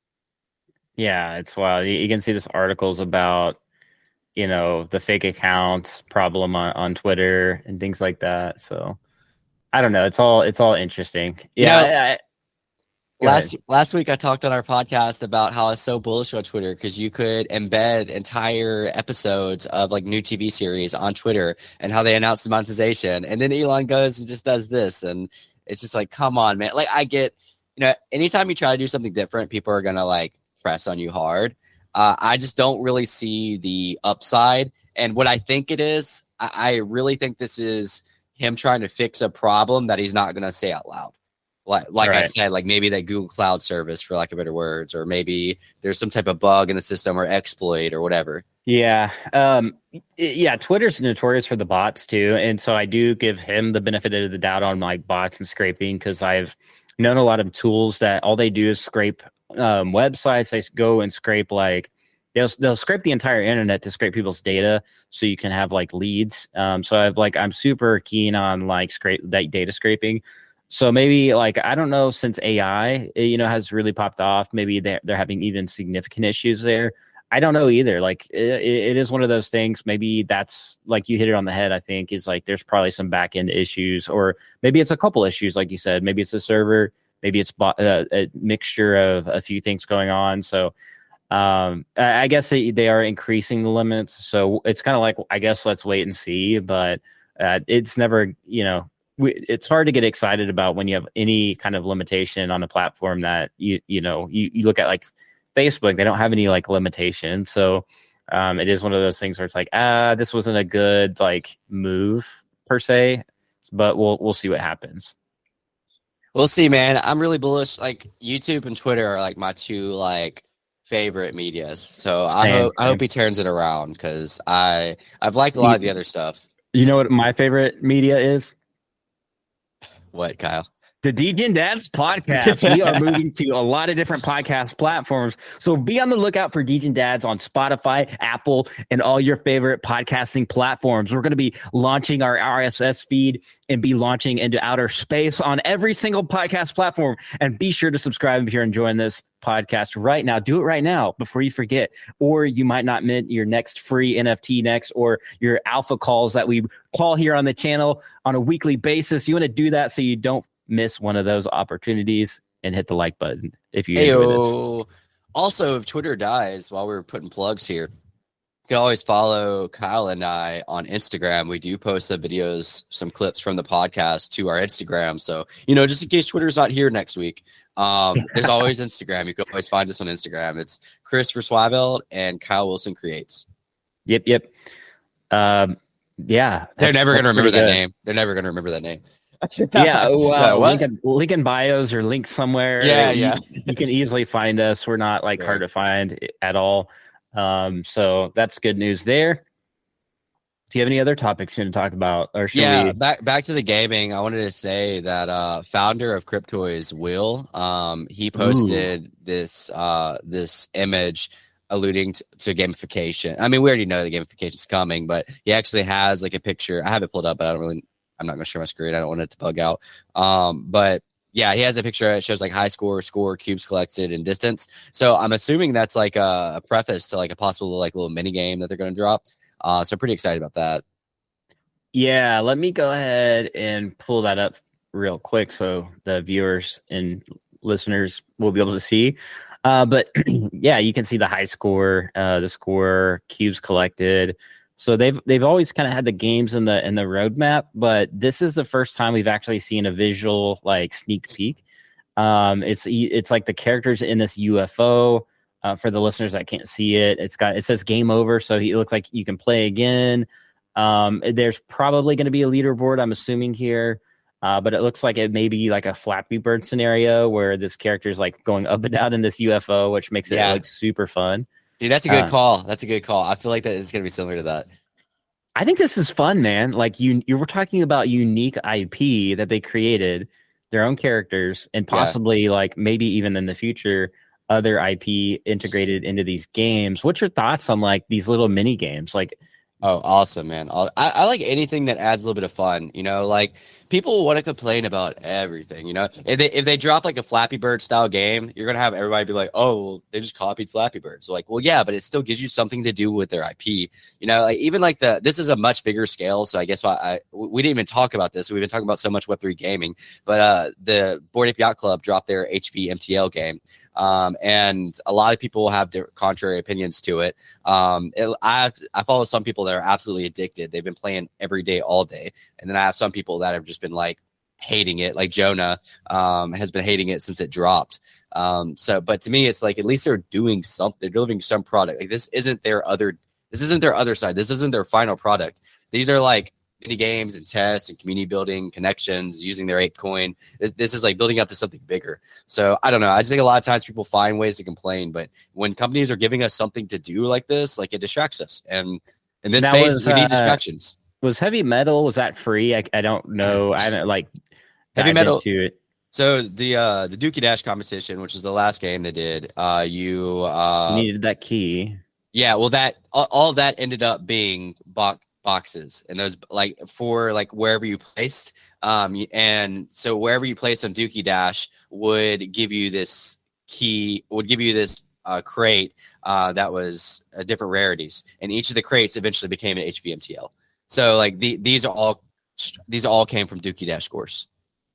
Yeah, it's wild. You, you can see this articles about, you know, the fake accounts problem on, on Twitter and things like that. So I don't know. It's all it's all interesting. Yeah. You know, I, I, go last ahead. last week I talked on our podcast about how I was so bullish on Twitter because you could embed entire episodes of like new T V series on Twitter and how they announced the monetization, and then Elon goes and just does this, and it's just like, come on, man. Like, I get, you know, anytime you try to do something different, people are gonna like press on you hard. Uh, I just don't really see the upside. And what I think it is, I, I really think this is him trying to fix a problem that he's not going to say out loud. Like, like I Right. said, like maybe that Google Cloud service, for lack of better words, or maybe there's some type of bug in the system or exploit or whatever. Yeah. Um, Yeah, Twitter's notorious for the bots too, and so I do give him the benefit of the doubt on like bots and scraping, because I've known a lot of tools that all they do is scrape um, websites. They go and scrape like they'll they'll scrape the entire internet to scrape people's data, so you can have like leads. Um, so I've like I'm super keen on like scrape like data scraping. So maybe like I don't know, since A I you know has really popped off, maybe they're they're having even significant issues there. I don't know either. Like it, it is one of those things. Maybe that's like you hit it on the head. I think is like there's probably some back end issues, or maybe it's a couple issues, like you said. Maybe it's a server. Maybe it's bo- uh, a mixture of a few things going on. So um, I, I guess they, they are increasing the limits. So it's kind of like I guess let's wait and see. But uh, it's never you know we, it's hard to get excited about when you have any kind of limitation on a platform that you you know you, you look at like Facebook. They don't have any like limitations, so um, it is one of those things where it's like, ah, this wasn't a good like move per se, but we'll we'll see what happens. We'll see, man. I'm really bullish. Like YouTube and Twitter are like my two like favorite medias, so I Same, hope I same. hope he turns it around because I I've liked a lot of the other stuff. You know what my favorite media is? What, Kyle? The Degen Dads podcast. We are moving to a lot of different podcast platforms. So be on the lookout for Degen Dads on Spotify, Apple, and all your favorite podcasting platforms. We're going to be launching our R S S feed and be launching into outer space on every single podcast platform. And be sure to subscribe if you're enjoying this podcast right now. Do it right now before you forget, or you might not mint your next free N F T next, or your alpha calls that we call here on the channel on a weekly basis. You want to do that so you don't miss one of those opportunities, and hit the like button if you enjoy this. Also, if Twitter dies while we're putting plugs here, you can always follow Kyle and I on Instagram. We do post some videos, some clips from the podcast to our Instagram. So, you know, just in case Twitter's not here next week, um, there's always Instagram. You can always find us on Instagram. It's Christopher Swiveld and Kyle Wilson Creates. Yep, yep. Um, yeah. They're never going to remember that name. They're never going to remember that name. Yeah, well, yeah link, in, link in bios or link somewhere. Yeah, you, yeah. You can easily find us. We're not like right. hard to find at all. Um, so that's good news there. Do you have any other topics you want to talk about? Or should yeah, we... back back to the gaming. I wanted to say that uh, founder of Cryptoys, Will, um, he posted Ooh. this uh, this image alluding to, to gamification. I mean, we already know the gamification is coming, but he actually has like a picture. I have it pulled up, but I don't really. I'm not going to share my screen. I don't want it to bug out. Um, but yeah, he has a picture that shows like high score, score, cubes collected, and distance. So I'm assuming that's like a, a preface to like a possible like little mini game that they're going to drop. Uh, so I'm pretty excited about that. Yeah, let me go ahead and pull that up real quick so the viewers and listeners will be able to see. Uh, but yeah, you can see the high score, uh, the score, cubes collected. So they've they've always kind of had the games in the in the roadmap, but this is the first time we've actually seen a visual like sneak peek. Um, it's it's like the characters in this U F O. Uh, for the listeners that can't see it, it's got it says game over, so it looks like you can play again. Um, there's probably going to be a leaderboard, I'm assuming here, uh, but it looks like it may be like a Flappy Bird scenario where this character is like going up and down in this U F O, which makes it yeah. like super fun. Dude, that's a good uh, call. That's a good call. I feel like that is going to be similar to that. I think this is fun, man. Like you, you were talking about unique I P that they created, their own characters, and possibly yeah. like maybe even in the future, other I P integrated into these games. What's your thoughts on like these little mini games? Like, oh, awesome, man. I, I like anything that adds a little bit of fun, you know, like people want to complain about everything, you know, if they, if they drop like a Flappy Bird style game, you're going to have everybody be like, oh, well, they just copied Flappy Bird. So like, well, yeah, but it still gives you something to do with their I P, you know, like even like the, this is a much bigger scale. So I guess I, I we didn't even talk about this. We've been talking about so much Web three gaming, but uh, the Bored Ape Yacht Club dropped their H V M T L game. Um, and a lot of people have their contrary opinions to it. Um, it, I I follow some people that are absolutely addicted. They've been playing every day, all day. And then I have some people that have just been like hating it. Like Jonah, um, has been hating it since it dropped. Um, so, but to me, it's like, at least they're doing something, they're delivering some product. Like this isn't their other, this isn't their other side. This isn't their final product. These are like mini games and tests and community building connections using their ape coin. This, this is like building up to something bigger. So I don't know. I just think a lot of times people find ways to complain, but when companies are giving us something to do like this, like it distracts us. And In this That space, was, we need uh, distractions. Was Heavy Metal, was that free? I, I don't know. I haven't like Heavy dived Metal. into it. So the uh, the Dookie Dash competition, which is the last game they did, uh, you uh, You needed that key. yeah, well, that all, all of that ended up being bo- boxes, and those like for like wherever you placed, um, y- and so wherever you placed on Dookie Dash would give you this key, would give you this uh, crate uh, that was uh, different rarities, and each of the crates eventually became an H V M T L. So like the these are all these all came from Dookie Dash scores.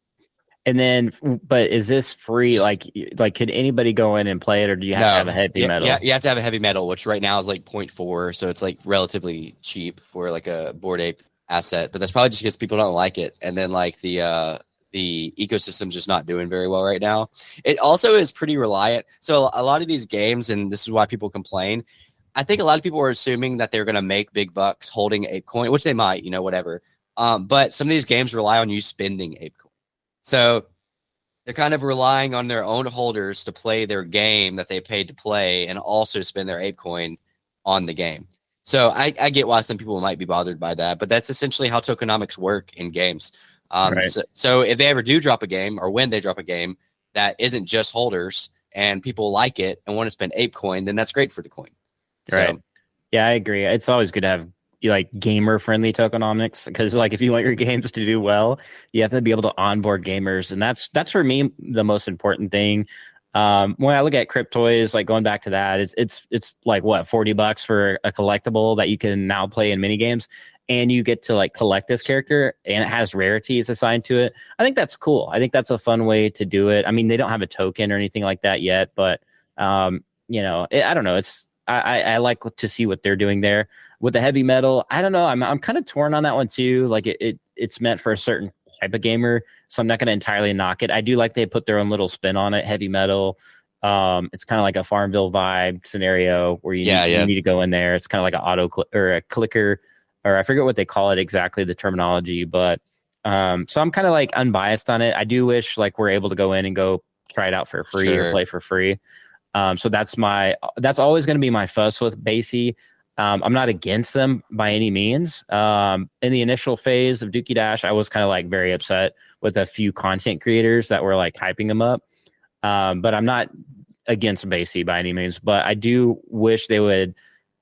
And then, but is this free? Like, like, can anybody go in and play it, or do you have No, to have a heavy yeah, metal? Yeah, you have to have a heavy metal, which right now is like zero point four, so it's like relatively cheap for like a Bored Ape asset. But that's probably just because people don't like it, and then like the uh, the ecosystem's just not doing very well right now. It also is pretty reliant. So a lot of these games, and this is why people complain. I think a lot of people are assuming that they're going to make big bucks holding ApeCoin, which they might, you know, whatever. Um, but some of these games rely on you spending ApeCoin. So they're kind of relying on their own holders to play their game that they paid to play and also spend their ApeCoin on the game. So I, I get why some people might be bothered by that, but that's essentially how tokenomics work in games. Um, Right. so, so if they ever do drop a game, or when they drop a game that isn't just holders and people like it and want to spend ApeCoin, then that's great for the coin. Right. So, Yeah, I agree. It's always good to have like gamer friendly tokenomics, because like if you want your games to do well, you have to be able to onboard gamers, and that's that's for me the most important thing. Um, when I look at Cryptoys, like going back to that, it's it's it's like what forty bucks for a collectible that you can now play in mini games, and you get to like collect this character, and it has rarities assigned to it. I think that's cool. I think that's a fun way to do it. I mean, they don't have a token or anything like that yet, but um, you know, it, I don't know. It's I, I like to see what they're doing there with the heavy metal. I don't know. I'm I'm kind of torn on that one too. Like it, it it's meant for a certain type of gamer, so I'm not going to entirely knock it. I do like they put their own little spin on it. Heavy metal. Um, it's kind of like a Farmville vibe scenario where you, Yeah, need, yeah. you need to go in there. It's kind of like an auto cl- or a clicker, or I forget what they call it exactly, the terminology, but um, so I'm kind of like unbiased on it. I do wish like we're able to go in and go try it out for free or Sure. play for free. Um, so that's my that's always going to be my fuss with Basie. Um, I'm not against them by any means. Um, in the initial phase of Dookie Dash, I was kind of like very upset with a few content creators that were like hyping them up. Um, but I'm not against Basie by any means. But I do wish they would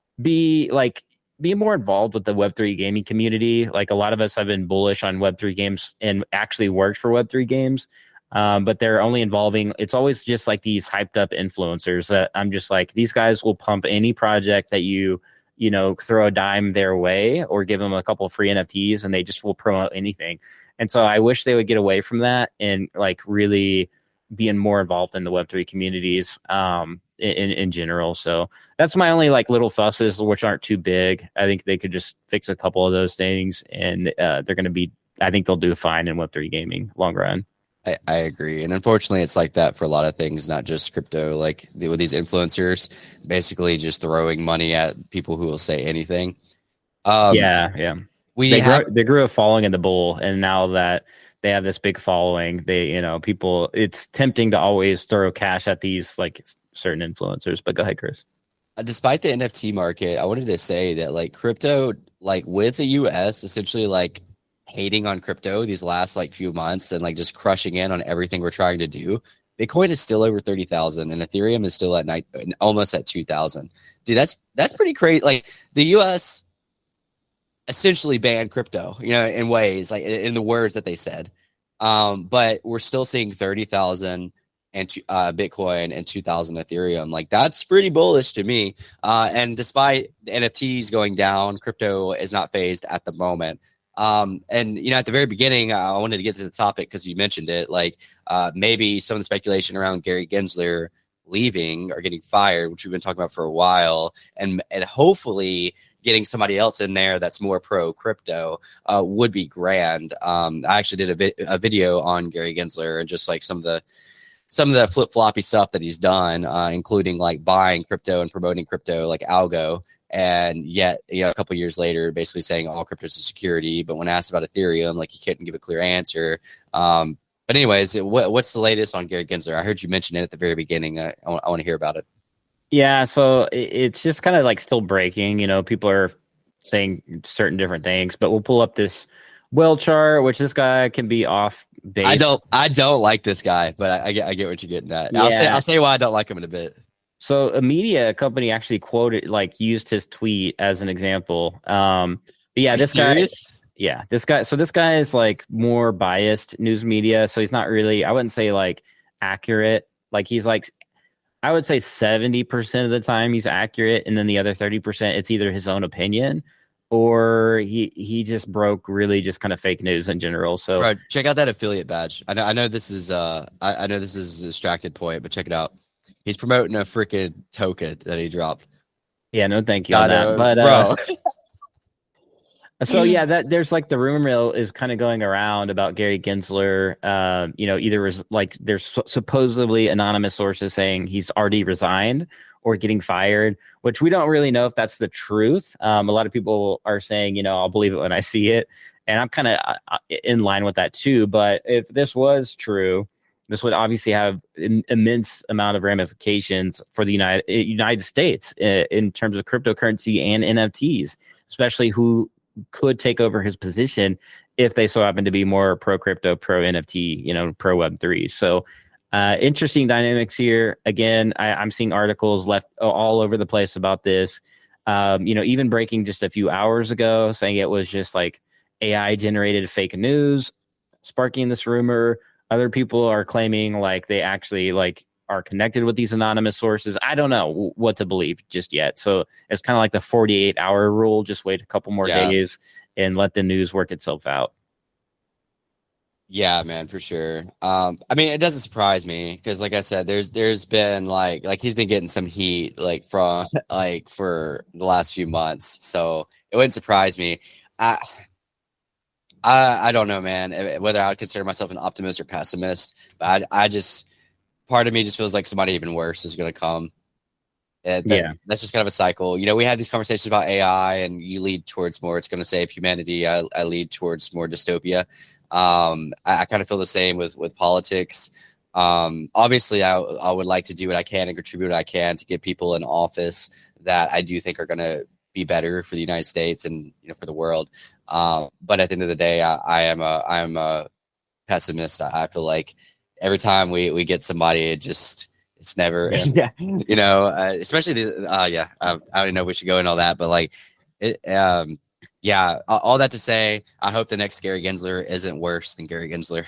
be like be more involved with the Web three gaming community. Like a lot of us have been bullish on Web three games and actually worked for Web three games. Um, but they're only involving, it's always just like these hyped up influencers that I'm just like, these guys will pump any project that you, you know, throw a dime their way or give them a couple of free N F Ts, and they just will promote anything. And so I wish they would get away from that and like really being more involved in the Web three communities um, in, in general. So that's my only like little fusses, which aren't too big. I think they could just fix a couple of those things, and uh, they're going to be, I think they'll do fine in Web three gaming long run. I, I agree. And unfortunately, it's like that for a lot of things, not just crypto. Like the, with these influencers, basically just throwing money at people who will say anything. Um, yeah, yeah. We they have, grew, they grew a following in the bull, and now that they have this big following, they, you know, people, it's tempting to always throw cash at these like certain influencers. But go ahead, Chris. despite the N F T market, I wanted to say that like crypto, like with the U S essentially like hating on crypto these last like few months and like just crushing in on everything we're trying to do, Bitcoin is still over thirty thousand and Ethereum is still at night, almost at two thousand. Dude, that's that's pretty crazy. Like the U S essentially banned crypto, you know, in ways like in the words that they said. Um, but we're still seeing thirty thousand and uh, Bitcoin and two thousand Ethereum. Like that's pretty bullish to me. Uh, and despite the N F Ts going down, crypto is not phased at the moment. Um, and, you know, at the very beginning, uh, I wanted to get to the topic because you mentioned it, like uh, maybe some of the speculation around Gary Gensler leaving or getting fired, which we've been talking about for a while, and and hopefully getting somebody else in there that's more pro crypto uh, would be grand. Um, I actually did a, vi- a video on Gary Gensler and just like some of the some of the flip floppy stuff that he's done, uh, including like buying crypto and promoting crypto like Algo. And yet, you know, a couple of years later, basically saying all crypto is security. But when asked about Ethereum, like he couldn't give a clear answer. Um, but anyways, what, what's the latest on Gary Gensler? I heard you mention it at the very beginning. I, I, I want to hear about it. Yeah, so it, it's just kind of like still breaking. You know, people are saying certain different things. But we'll pull up this well chart, which this guy can be off base. I don't I don't like this guy, but I, I get I get what you're getting at. Yeah. I'll say I'll say why I don't like him in a bit. So a media company actually quoted, like used his tweet as an example. Um, but yeah, this guy, yeah, this guy. So this guy is like more biased news media. So he's not really, I wouldn't say like accurate. Like he's like, I would say seventy percent of the time he's accurate. And then the other thirty percent, it's either his own opinion or he, he just broke really just kind of fake news in general. So Bro, check out that affiliate badge. I know, I know this is, uh, I, I know this is a distracted point, but check it out. He's promoting a freaking token that he dropped. Yeah, no, thank you on that. But uh, so yeah, that there's like the rumor mill is kind of going around about Gary Gensler. Um, you know, either was like there's supposedly anonymous sources saying he's already resigned or getting fired, which we don't really know if that's the truth. Um, a lot of people are saying, you know, I'll believe it when I see it, and I'm kind of uh, in line with that too. But if this was true, this would obviously have an immense amount of ramifications for the United United States uh, in terms of cryptocurrency and N F Ts, especially who could take over his position if they so happen to be more pro crypto, pro N F T, you know, pro Web three. So uh, interesting dynamics here. Again, I, I'm seeing articles left all over the place about this. Um, you know, even breaking just a few hours ago, saying it was just like A I generated fake news, sparking this rumor. Other people are claiming like they actually like are connected with these anonymous sources. I don't know what to believe just yet. So it's kind of like the forty-eight hour rule. Just wait a couple more yeah. days and let the news work itself out. Yeah, man, for sure. Um, I mean, it doesn't surprise me because, like I said, there's there's been like like he's been getting some heat like from like for the last few months. So it wouldn't surprise me. I. I, I don't know, man, whether I would consider myself an optimist or pessimist, but I, I just, part of me just feels like somebody even worse is going to come. And that, yeah. That's just kind of a cycle. You know, we had these conversations about A I and you lead towards more, it's going to save humanity. I, I lead towards more dystopia. Um, I, I kind of feel the same with, with politics. Um, obviously, I, I would like to do what I can and contribute what I can to get people in office that I do think are going to be better for the United States and, you know, for the world. Um, but at the end of the day, I, I am a I am a pessimist. I, I feel like every time we, we get somebody, it just it's never, yeah. you know, uh, especially these. Uh, yeah, I, I don't know if we should go into all that, but like, it, um, yeah, all that to say, I hope the next Gary Gensler isn't worse than Gary Gensler.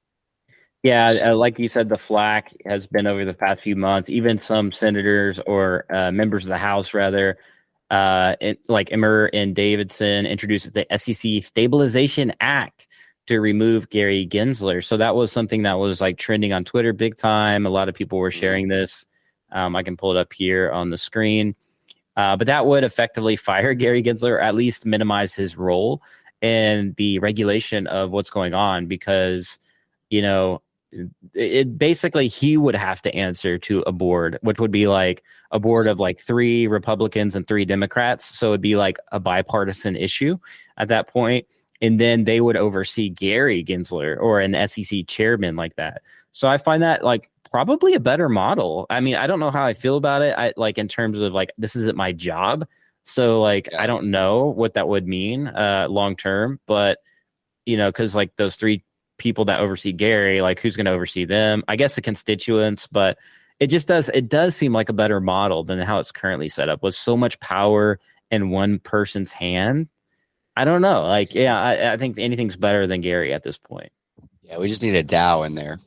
Yeah, uh, like you said, the flack has been over the past few months. Even some senators or uh, members of the House, rather. Uh, it, like Emmer and Davidson introduced the S E C Stabilization Act to remove Gary Gensler. So that was something that was like trending on Twitter big time. A lot of people were sharing this. Um, I can pull it up here on the screen. Uh, but that would effectively fire Gary Gensler, or at least minimize his role in the regulation of what's going on, because, you know, it, it basically he would have to answer to a board, which would be like a board of like three Republicans and three Democrats. So it'd be like a bipartisan issue at that point. And then they would oversee Gary Gensler or an S E C chairman like that. So I find that like probably a better model. I mean, I don't know how I feel about it. I like in terms of like, this isn't my job. So like, yeah. I don't know what that would mean uh, long term, but you know, cause like those three people that oversee Gary, like who's going to oversee them? I guess the constituents, but it just does, it does seem like a better model than how it's currently set up with so much power in one person's hand. I don't know. Like, yeah, I, I think anything's better than Gary at this point. Yeah. We just need a DAO in there.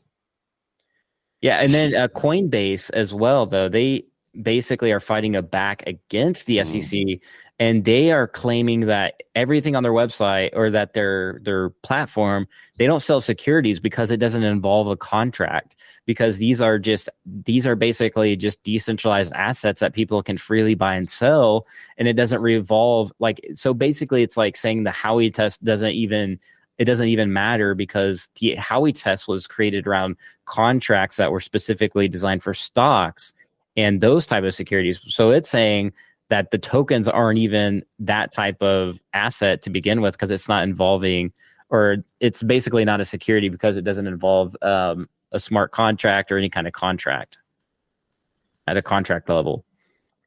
Yeah. And then uh, Coinbase as well, though, they basically are fighting a back against the mm. S E C. And they are claiming that everything on their website or that their their platform, they don't sell securities because it doesn't involve a contract, because these are just these are basically just decentralized assets that people can freely buy and sell. And it doesn't revolve like so basically it's like saying the Howey test doesn't even it doesn't even matter, because the Howey test was created around contracts that were specifically designed for stocks and those type of securities. So it's saying that the tokens aren't even that type of asset to begin with, because it's not involving, or it's basically not a security because it doesn't involve um, a smart contract or any kind of contract at a contract level.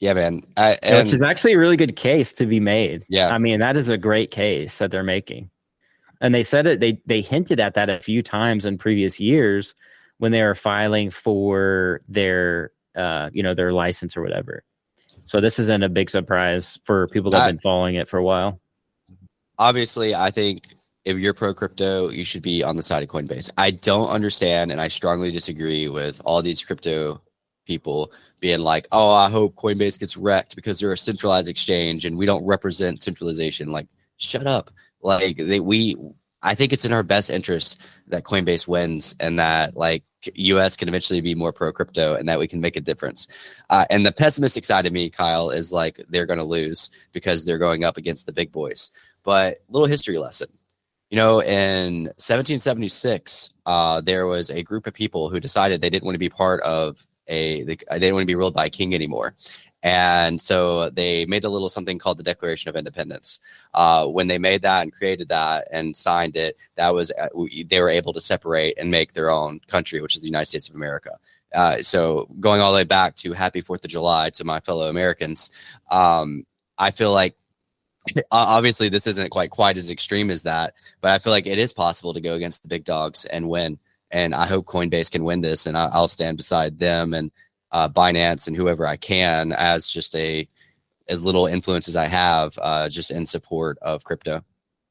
Yeah, man. I, and, Which is actually a really good case to be made. Yeah. I mean, that is a great case that they're making. And they said it, they they hinted at that a few times in previous years when they were filing for their uh, you know, their license or whatever. So this isn't a big surprise for people that have I, been following it for a while. Obviously, I think if you're pro crypto, you should be on the side of Coinbase. I don't understand, and I strongly disagree with all these crypto people being like, oh, I hope Coinbase gets wrecked because they're a centralized exchange and we don't represent centralization. Like, shut up. Like they, we, I think it's in our best interest that Coinbase wins and that like U S can eventually be more pro crypto and that we can make a difference. Uh, and the pessimistic side of me, Kyle, is like, they're going to lose because they're going up against the big boys. But little history lesson. You know, in seventeen seventy-six, uh, there was a group of people who decided they didn't want to be part of a, they, they didn't want to be ruled by a king anymore. And so they made a little something called the Declaration of Independence. Uh, when they made that and created that and signed it, that was, uh, they were able to separate and make their own country, which is the United States of America. Uh, so going all the way back to Happy Fourth of July to my fellow Americans, um, I feel like obviously this isn't quite quite as extreme as that, but I feel like it is possible to go against the big dogs and win. And I hope Coinbase can win this, and I'll stand beside them and uh, Binance and whoever I can as just a as little influence as I have, uh, just in support of crypto.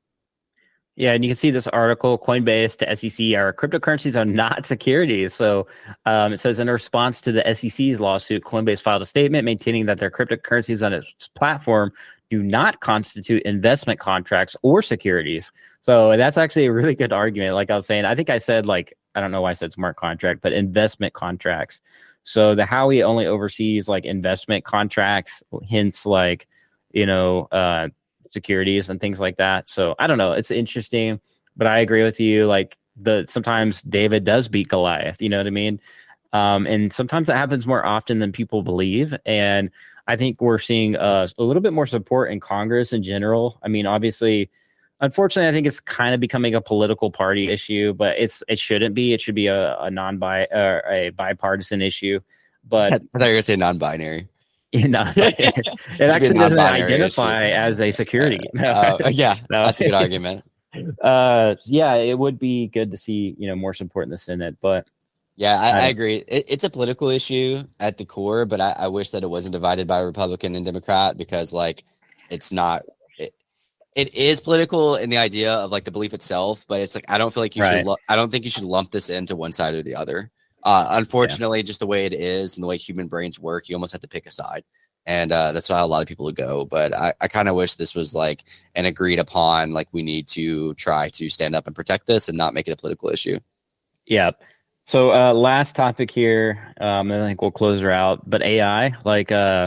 Yeah, and you can see this article, Coinbase to S E C, our cryptocurrencies are not securities. So um, it says in response to the S E C's lawsuit, Coinbase filed a statement maintaining that their cryptocurrencies on its platform do not constitute investment contracts or securities. So that's actually a really good argument. Like I was saying, I think I said like, I don't know why I said smart contract, but investment contracts. So the Howey only oversees like investment contracts, hence like, you know, uh, securities and things like that. So I don't know. It's interesting, but I agree with you. Like the sometimes David does beat Goliath. You know what I mean? Um, and sometimes that happens more often than people believe. And I think we're seeing uh, a little bit more support in Congress in general. I mean, obviously, unfortunately, I think it's kind of becoming a political party issue, but it's it shouldn't be. It should be a, a non-bi uh, a bipartisan issue. But I thought you were gonna say non-binary. You know, it, it actually doesn't identify issue. as a security. Uh, uh, yeah, no. That's a good argument. Uh, yeah, it would be good to see you know more support in the Senate, but. Yeah, I, I agree. It, it's a political issue at the core, but I, I wish that it wasn't divided by Republican and Democrat because, like, it's not. It, it is political in the idea of like the belief itself, but it's like I don't feel like you right. should. Lu- I don't think you should lump this into one side or the other. Uh, unfortunately, yeah. just the way it is and the way human brains work, you almost have to pick a side, and uh, that's how a lot of people would go. But I, I kind of wish this was like an agreed upon. Like we need to try to stand up and protect this and not make it a political issue. Yeah. So uh, last topic here, um, I think we'll close her out. But A I, like, uh,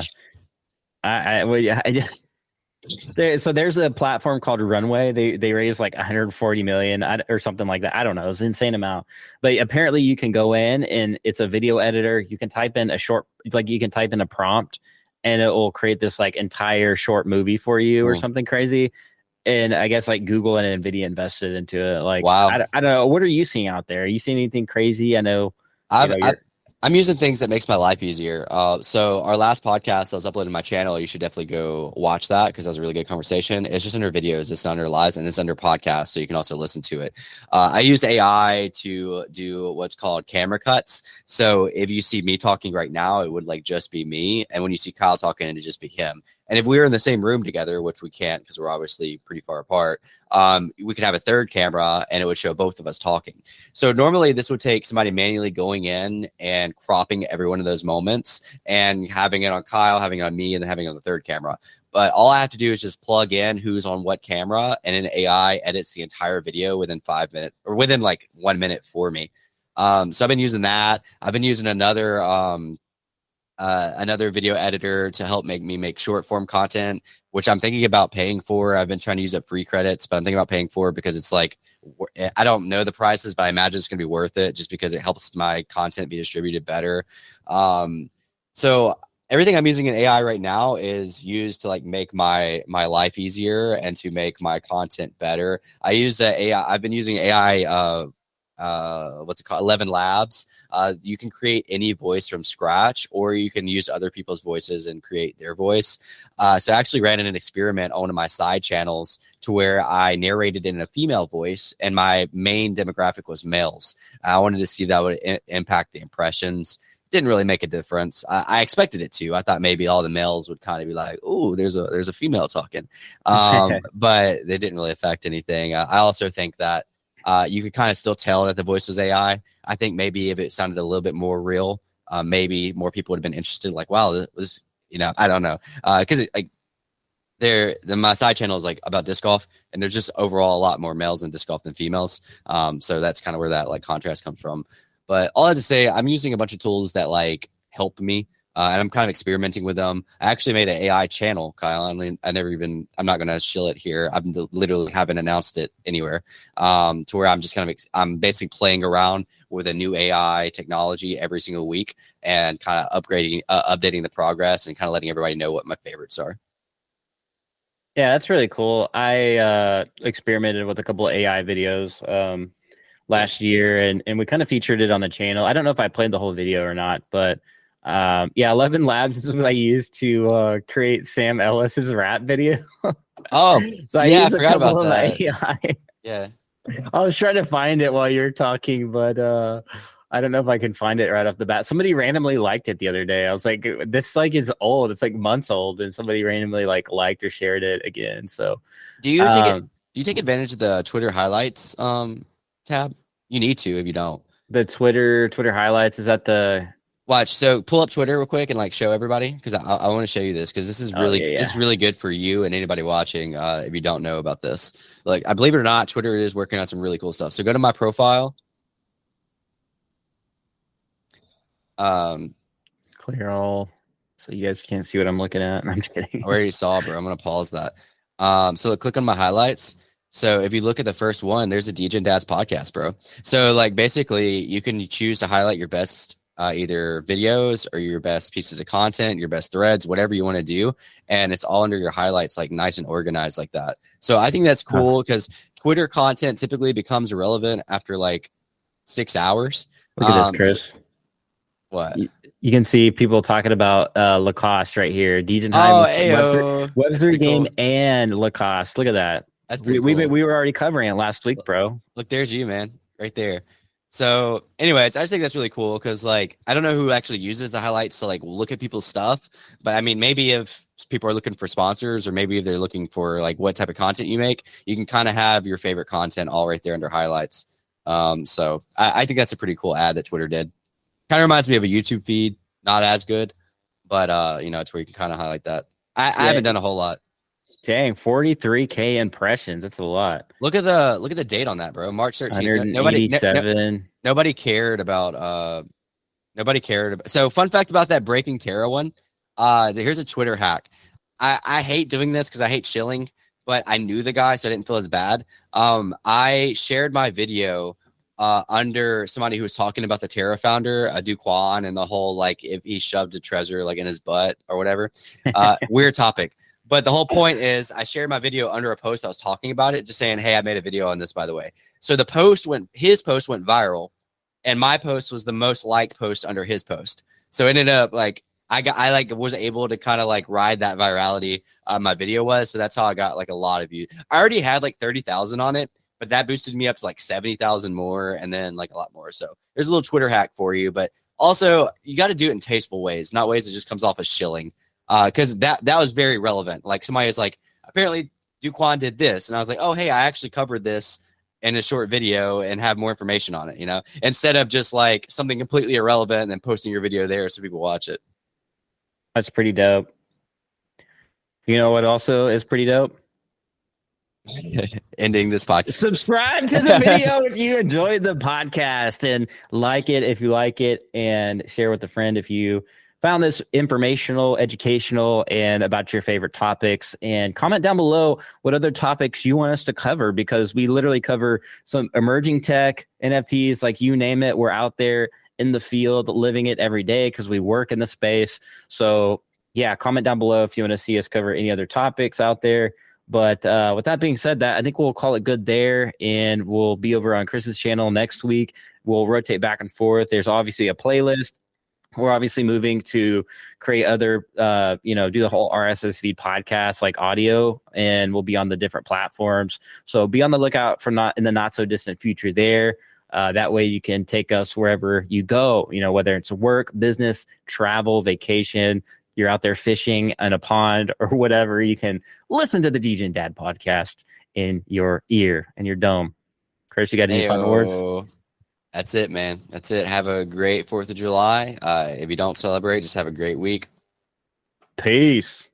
I, I, well, I there, so there's a platform called Runway. They they raised like one hundred forty million or something like that. I don't know. It's an insane amount. But apparently, you can go in and it's a video editor. You can type in a short, like you can type in a prompt, and it will create this like entire short movie for you or mm. something crazy. And I guess like Google and NVIDIA invested into it. Like, wow. I, I don't know. What are you seeing out there? Are you seeing anything crazy? I know. I've, you know I've, I'm using things that makes my life easier. Uh, so our last podcast that was uploaded to my channel, you should definitely go watch that because that was a really good conversation. It's just under videos. It's not under lives and it's under podcasts. So you can also listen to it. Uh, I used A I to do what's called camera cuts. So if you see me talking right now, it would like just be me. And when you see Kyle talking, it'd just be him. And if we were in the same room together, which we can't because we're obviously pretty far apart, um, we could have a third camera and it would show both of us talking. So normally this would take somebody manually going in and cropping every one of those moments and having it on Kyle, having it on me, and then having it on the third camera. But all I have to do is just plug in who's on what camera, and an A I edits the entire video within five minutes or within like one minute for me. Um, so I've been using that. I've been using another um, Uh, another video editor to help make me make short form content, which I'm thinking about paying for. I've been trying to use up free credits, but I'm thinking about paying for it because it's like, I don't know the prices, but I imagine it's going to be worth it just because it helps my content be distributed better. Um, so everything I'm using in A I right now is used to like make my, my life easier and to make my content better. I use uh, A I. I've been using A I, uh, uh, what's it called? eleven Labs. Uh, you can create any voice from scratch, or you can use other people's voices and create their voice. Uh, so I actually ran an experiment on one of my side channels to where I narrated in a female voice, and my main demographic was males. I wanted to see if that would I- impact the impressions. Didn't really make a difference. I, I expected it to. I thought maybe all the males would kind of be like, "Oh, there's a there's a female talking," um, but they didn't really affect anything. Uh, I also think that uh, you could kind of still tell that the voice was A I. I think maybe if it sounded a little bit more real, uh, maybe more people would have been interested. Like, wow, this was, you know, I don't know, because uh, like there, the my side channel is like about disc golf, and there's just overall a lot more males in disc golf than females. Um, so that's kind of where that like contrast comes from. But all I have to say, I'm using a bunch of tools that like help me, uh, and I'm kind of experimenting with them. I actually made an A I channel, Kyle. I mean, I never even, I'm not going to shill it here. I've literally haven't announced it anywhere, um, to where I'm just kind of, I'm basically playing around with a new A I technology every single week and kind of upgrading, uh, updating the progress and kind of letting everybody know what my favorites are. Yeah, that's really cool. I uh, experimented with a couple of A I videos. Um, last year, and, and we kind of featured it on the channel. I don't know if I played the whole video or not, but um, yeah, eleven Labs is what I used to uh, create Sam Ellis's rap video. Oh, so I yeah, used I a forgot couple about of that. A I. Yeah. I was trying to find it while you're talking, but uh, I don't know if I can find it right off the bat. Somebody randomly liked it the other day. I was like, this like is old. It's like months old, and somebody randomly like liked or shared it again. So do you take it? um, Do you take advantage of the Twitter highlights um, tab? You need to if you don't. The Twitter Twitter highlights, is that the watch? So pull up Twitter real quick and like show everybody, because I, I want to show you this, because this is really oh, yeah, yeah. this is really good for you and anybody watching. Uh, if you don't know about this, like I believe it or not, Twitter is working on some really cool stuff. So go to my profile. Um, clear all so you guys can't see what I'm looking at. I'm just kidding. I already saw, bro. I'm gonna pause that. Um, so click on my highlights. So if you look at the first one, there's a D J and Dad's podcast, bro. So like basically you can choose to highlight your best uh, either videos or your best pieces of content, your best threads, whatever you want to do. And it's all under your highlights, like nice and organized like that. So I think that's cool because huh. Twitter content typically becomes irrelevant after like six hours. Look at um, this, Chris. So, what? You, you can see people talking about uh, Lacoste right here. D J oh, Web three game cool. and Lacoste. Look at that. That's we, cool. we we were already covering it last week, bro. Look, there's you, man, right there. So, anyways, I just think that's really cool because, like, I don't know who actually uses the highlights to like look at people's stuff, but I mean, maybe if people are looking for sponsors, or maybe if they're looking for like what type of content you make, you can kind of have your favorite content all right there under highlights. Um, so I, I think that's a pretty cool ad that Twitter did. Kind of reminds me of a YouTube feed, not as good, but uh, you know, it's where you can kind of highlight that. I, yeah. I haven't done a whole lot. Dang, forty-three K impressions. That's a lot. Look at the look at the date on that, bro. March thirteenth. Nobody, no, nobody cared about. Uh, nobody cared about. So, fun fact about that Breaking Terra one. Uh, here's a Twitter hack. I, I hate doing this because I hate shilling, but I knew the guy, so I didn't feel as bad. Um, I shared my video uh under somebody who was talking about the Terra founder, uh, Duquan, and the whole like if he shoved a treasure like in his butt or whatever. Uh, weird topic. But the whole point is I shared my video under a post I was talking about it, just saying, hey, I made a video on this, by the way. So the post went, his post went viral, and my post was the most liked post under his post. So it ended up like, I got, I like was able to kind of like ride that virality uh, my video was. So that's how I got like a lot of views. I already had like thirty thousand on it, but that boosted me up to like seventy thousand more, and then like a lot more. So there's a little Twitter hack for you, but also you got to do it in tasteful ways, not ways that just comes off as shilling. Uh, because that that was very relevant. Like somebody was like, apparently Duquan did this, and I was like, oh hey, I actually covered this in a short video and have more information on it. You know, instead of just like something completely irrelevant and then posting your video there so people watch it. That's pretty dope. You know what also is pretty dope? Ending this podcast. Subscribe to the video if you enjoyed the podcast, and like it if you like it, and share with a friend if you found this informational, educational, and about your favorite topics. And comment down below what other topics you want us to cover, because we literally cover some emerging tech, N F Ts, like you name it. We're out there in the field living it every day because we work in the space. So yeah, comment down below if you want to see us cover any other topics out there. But uh, with that being said, that I think we'll call it good there, and we'll be over on Chris's channel next week. We'll rotate back and forth. There's obviously a playlist. We're obviously moving to create other, uh, you know, do the whole R S S feed podcast like audio, and we'll be on the different platforms. So be on the lookout for not in the not so distant future there. Uh, that way you can take us wherever you go, you know, whether it's work, business, travel, vacation, you're out there fishing in a pond or whatever, you can listen to the D J and Dad podcast in your ear and your dome. Chris, you got any Hey-o. final words? That's it, man. That's it. Have a great fourth of July. Uh, if you don't celebrate, just have a great week. Peace.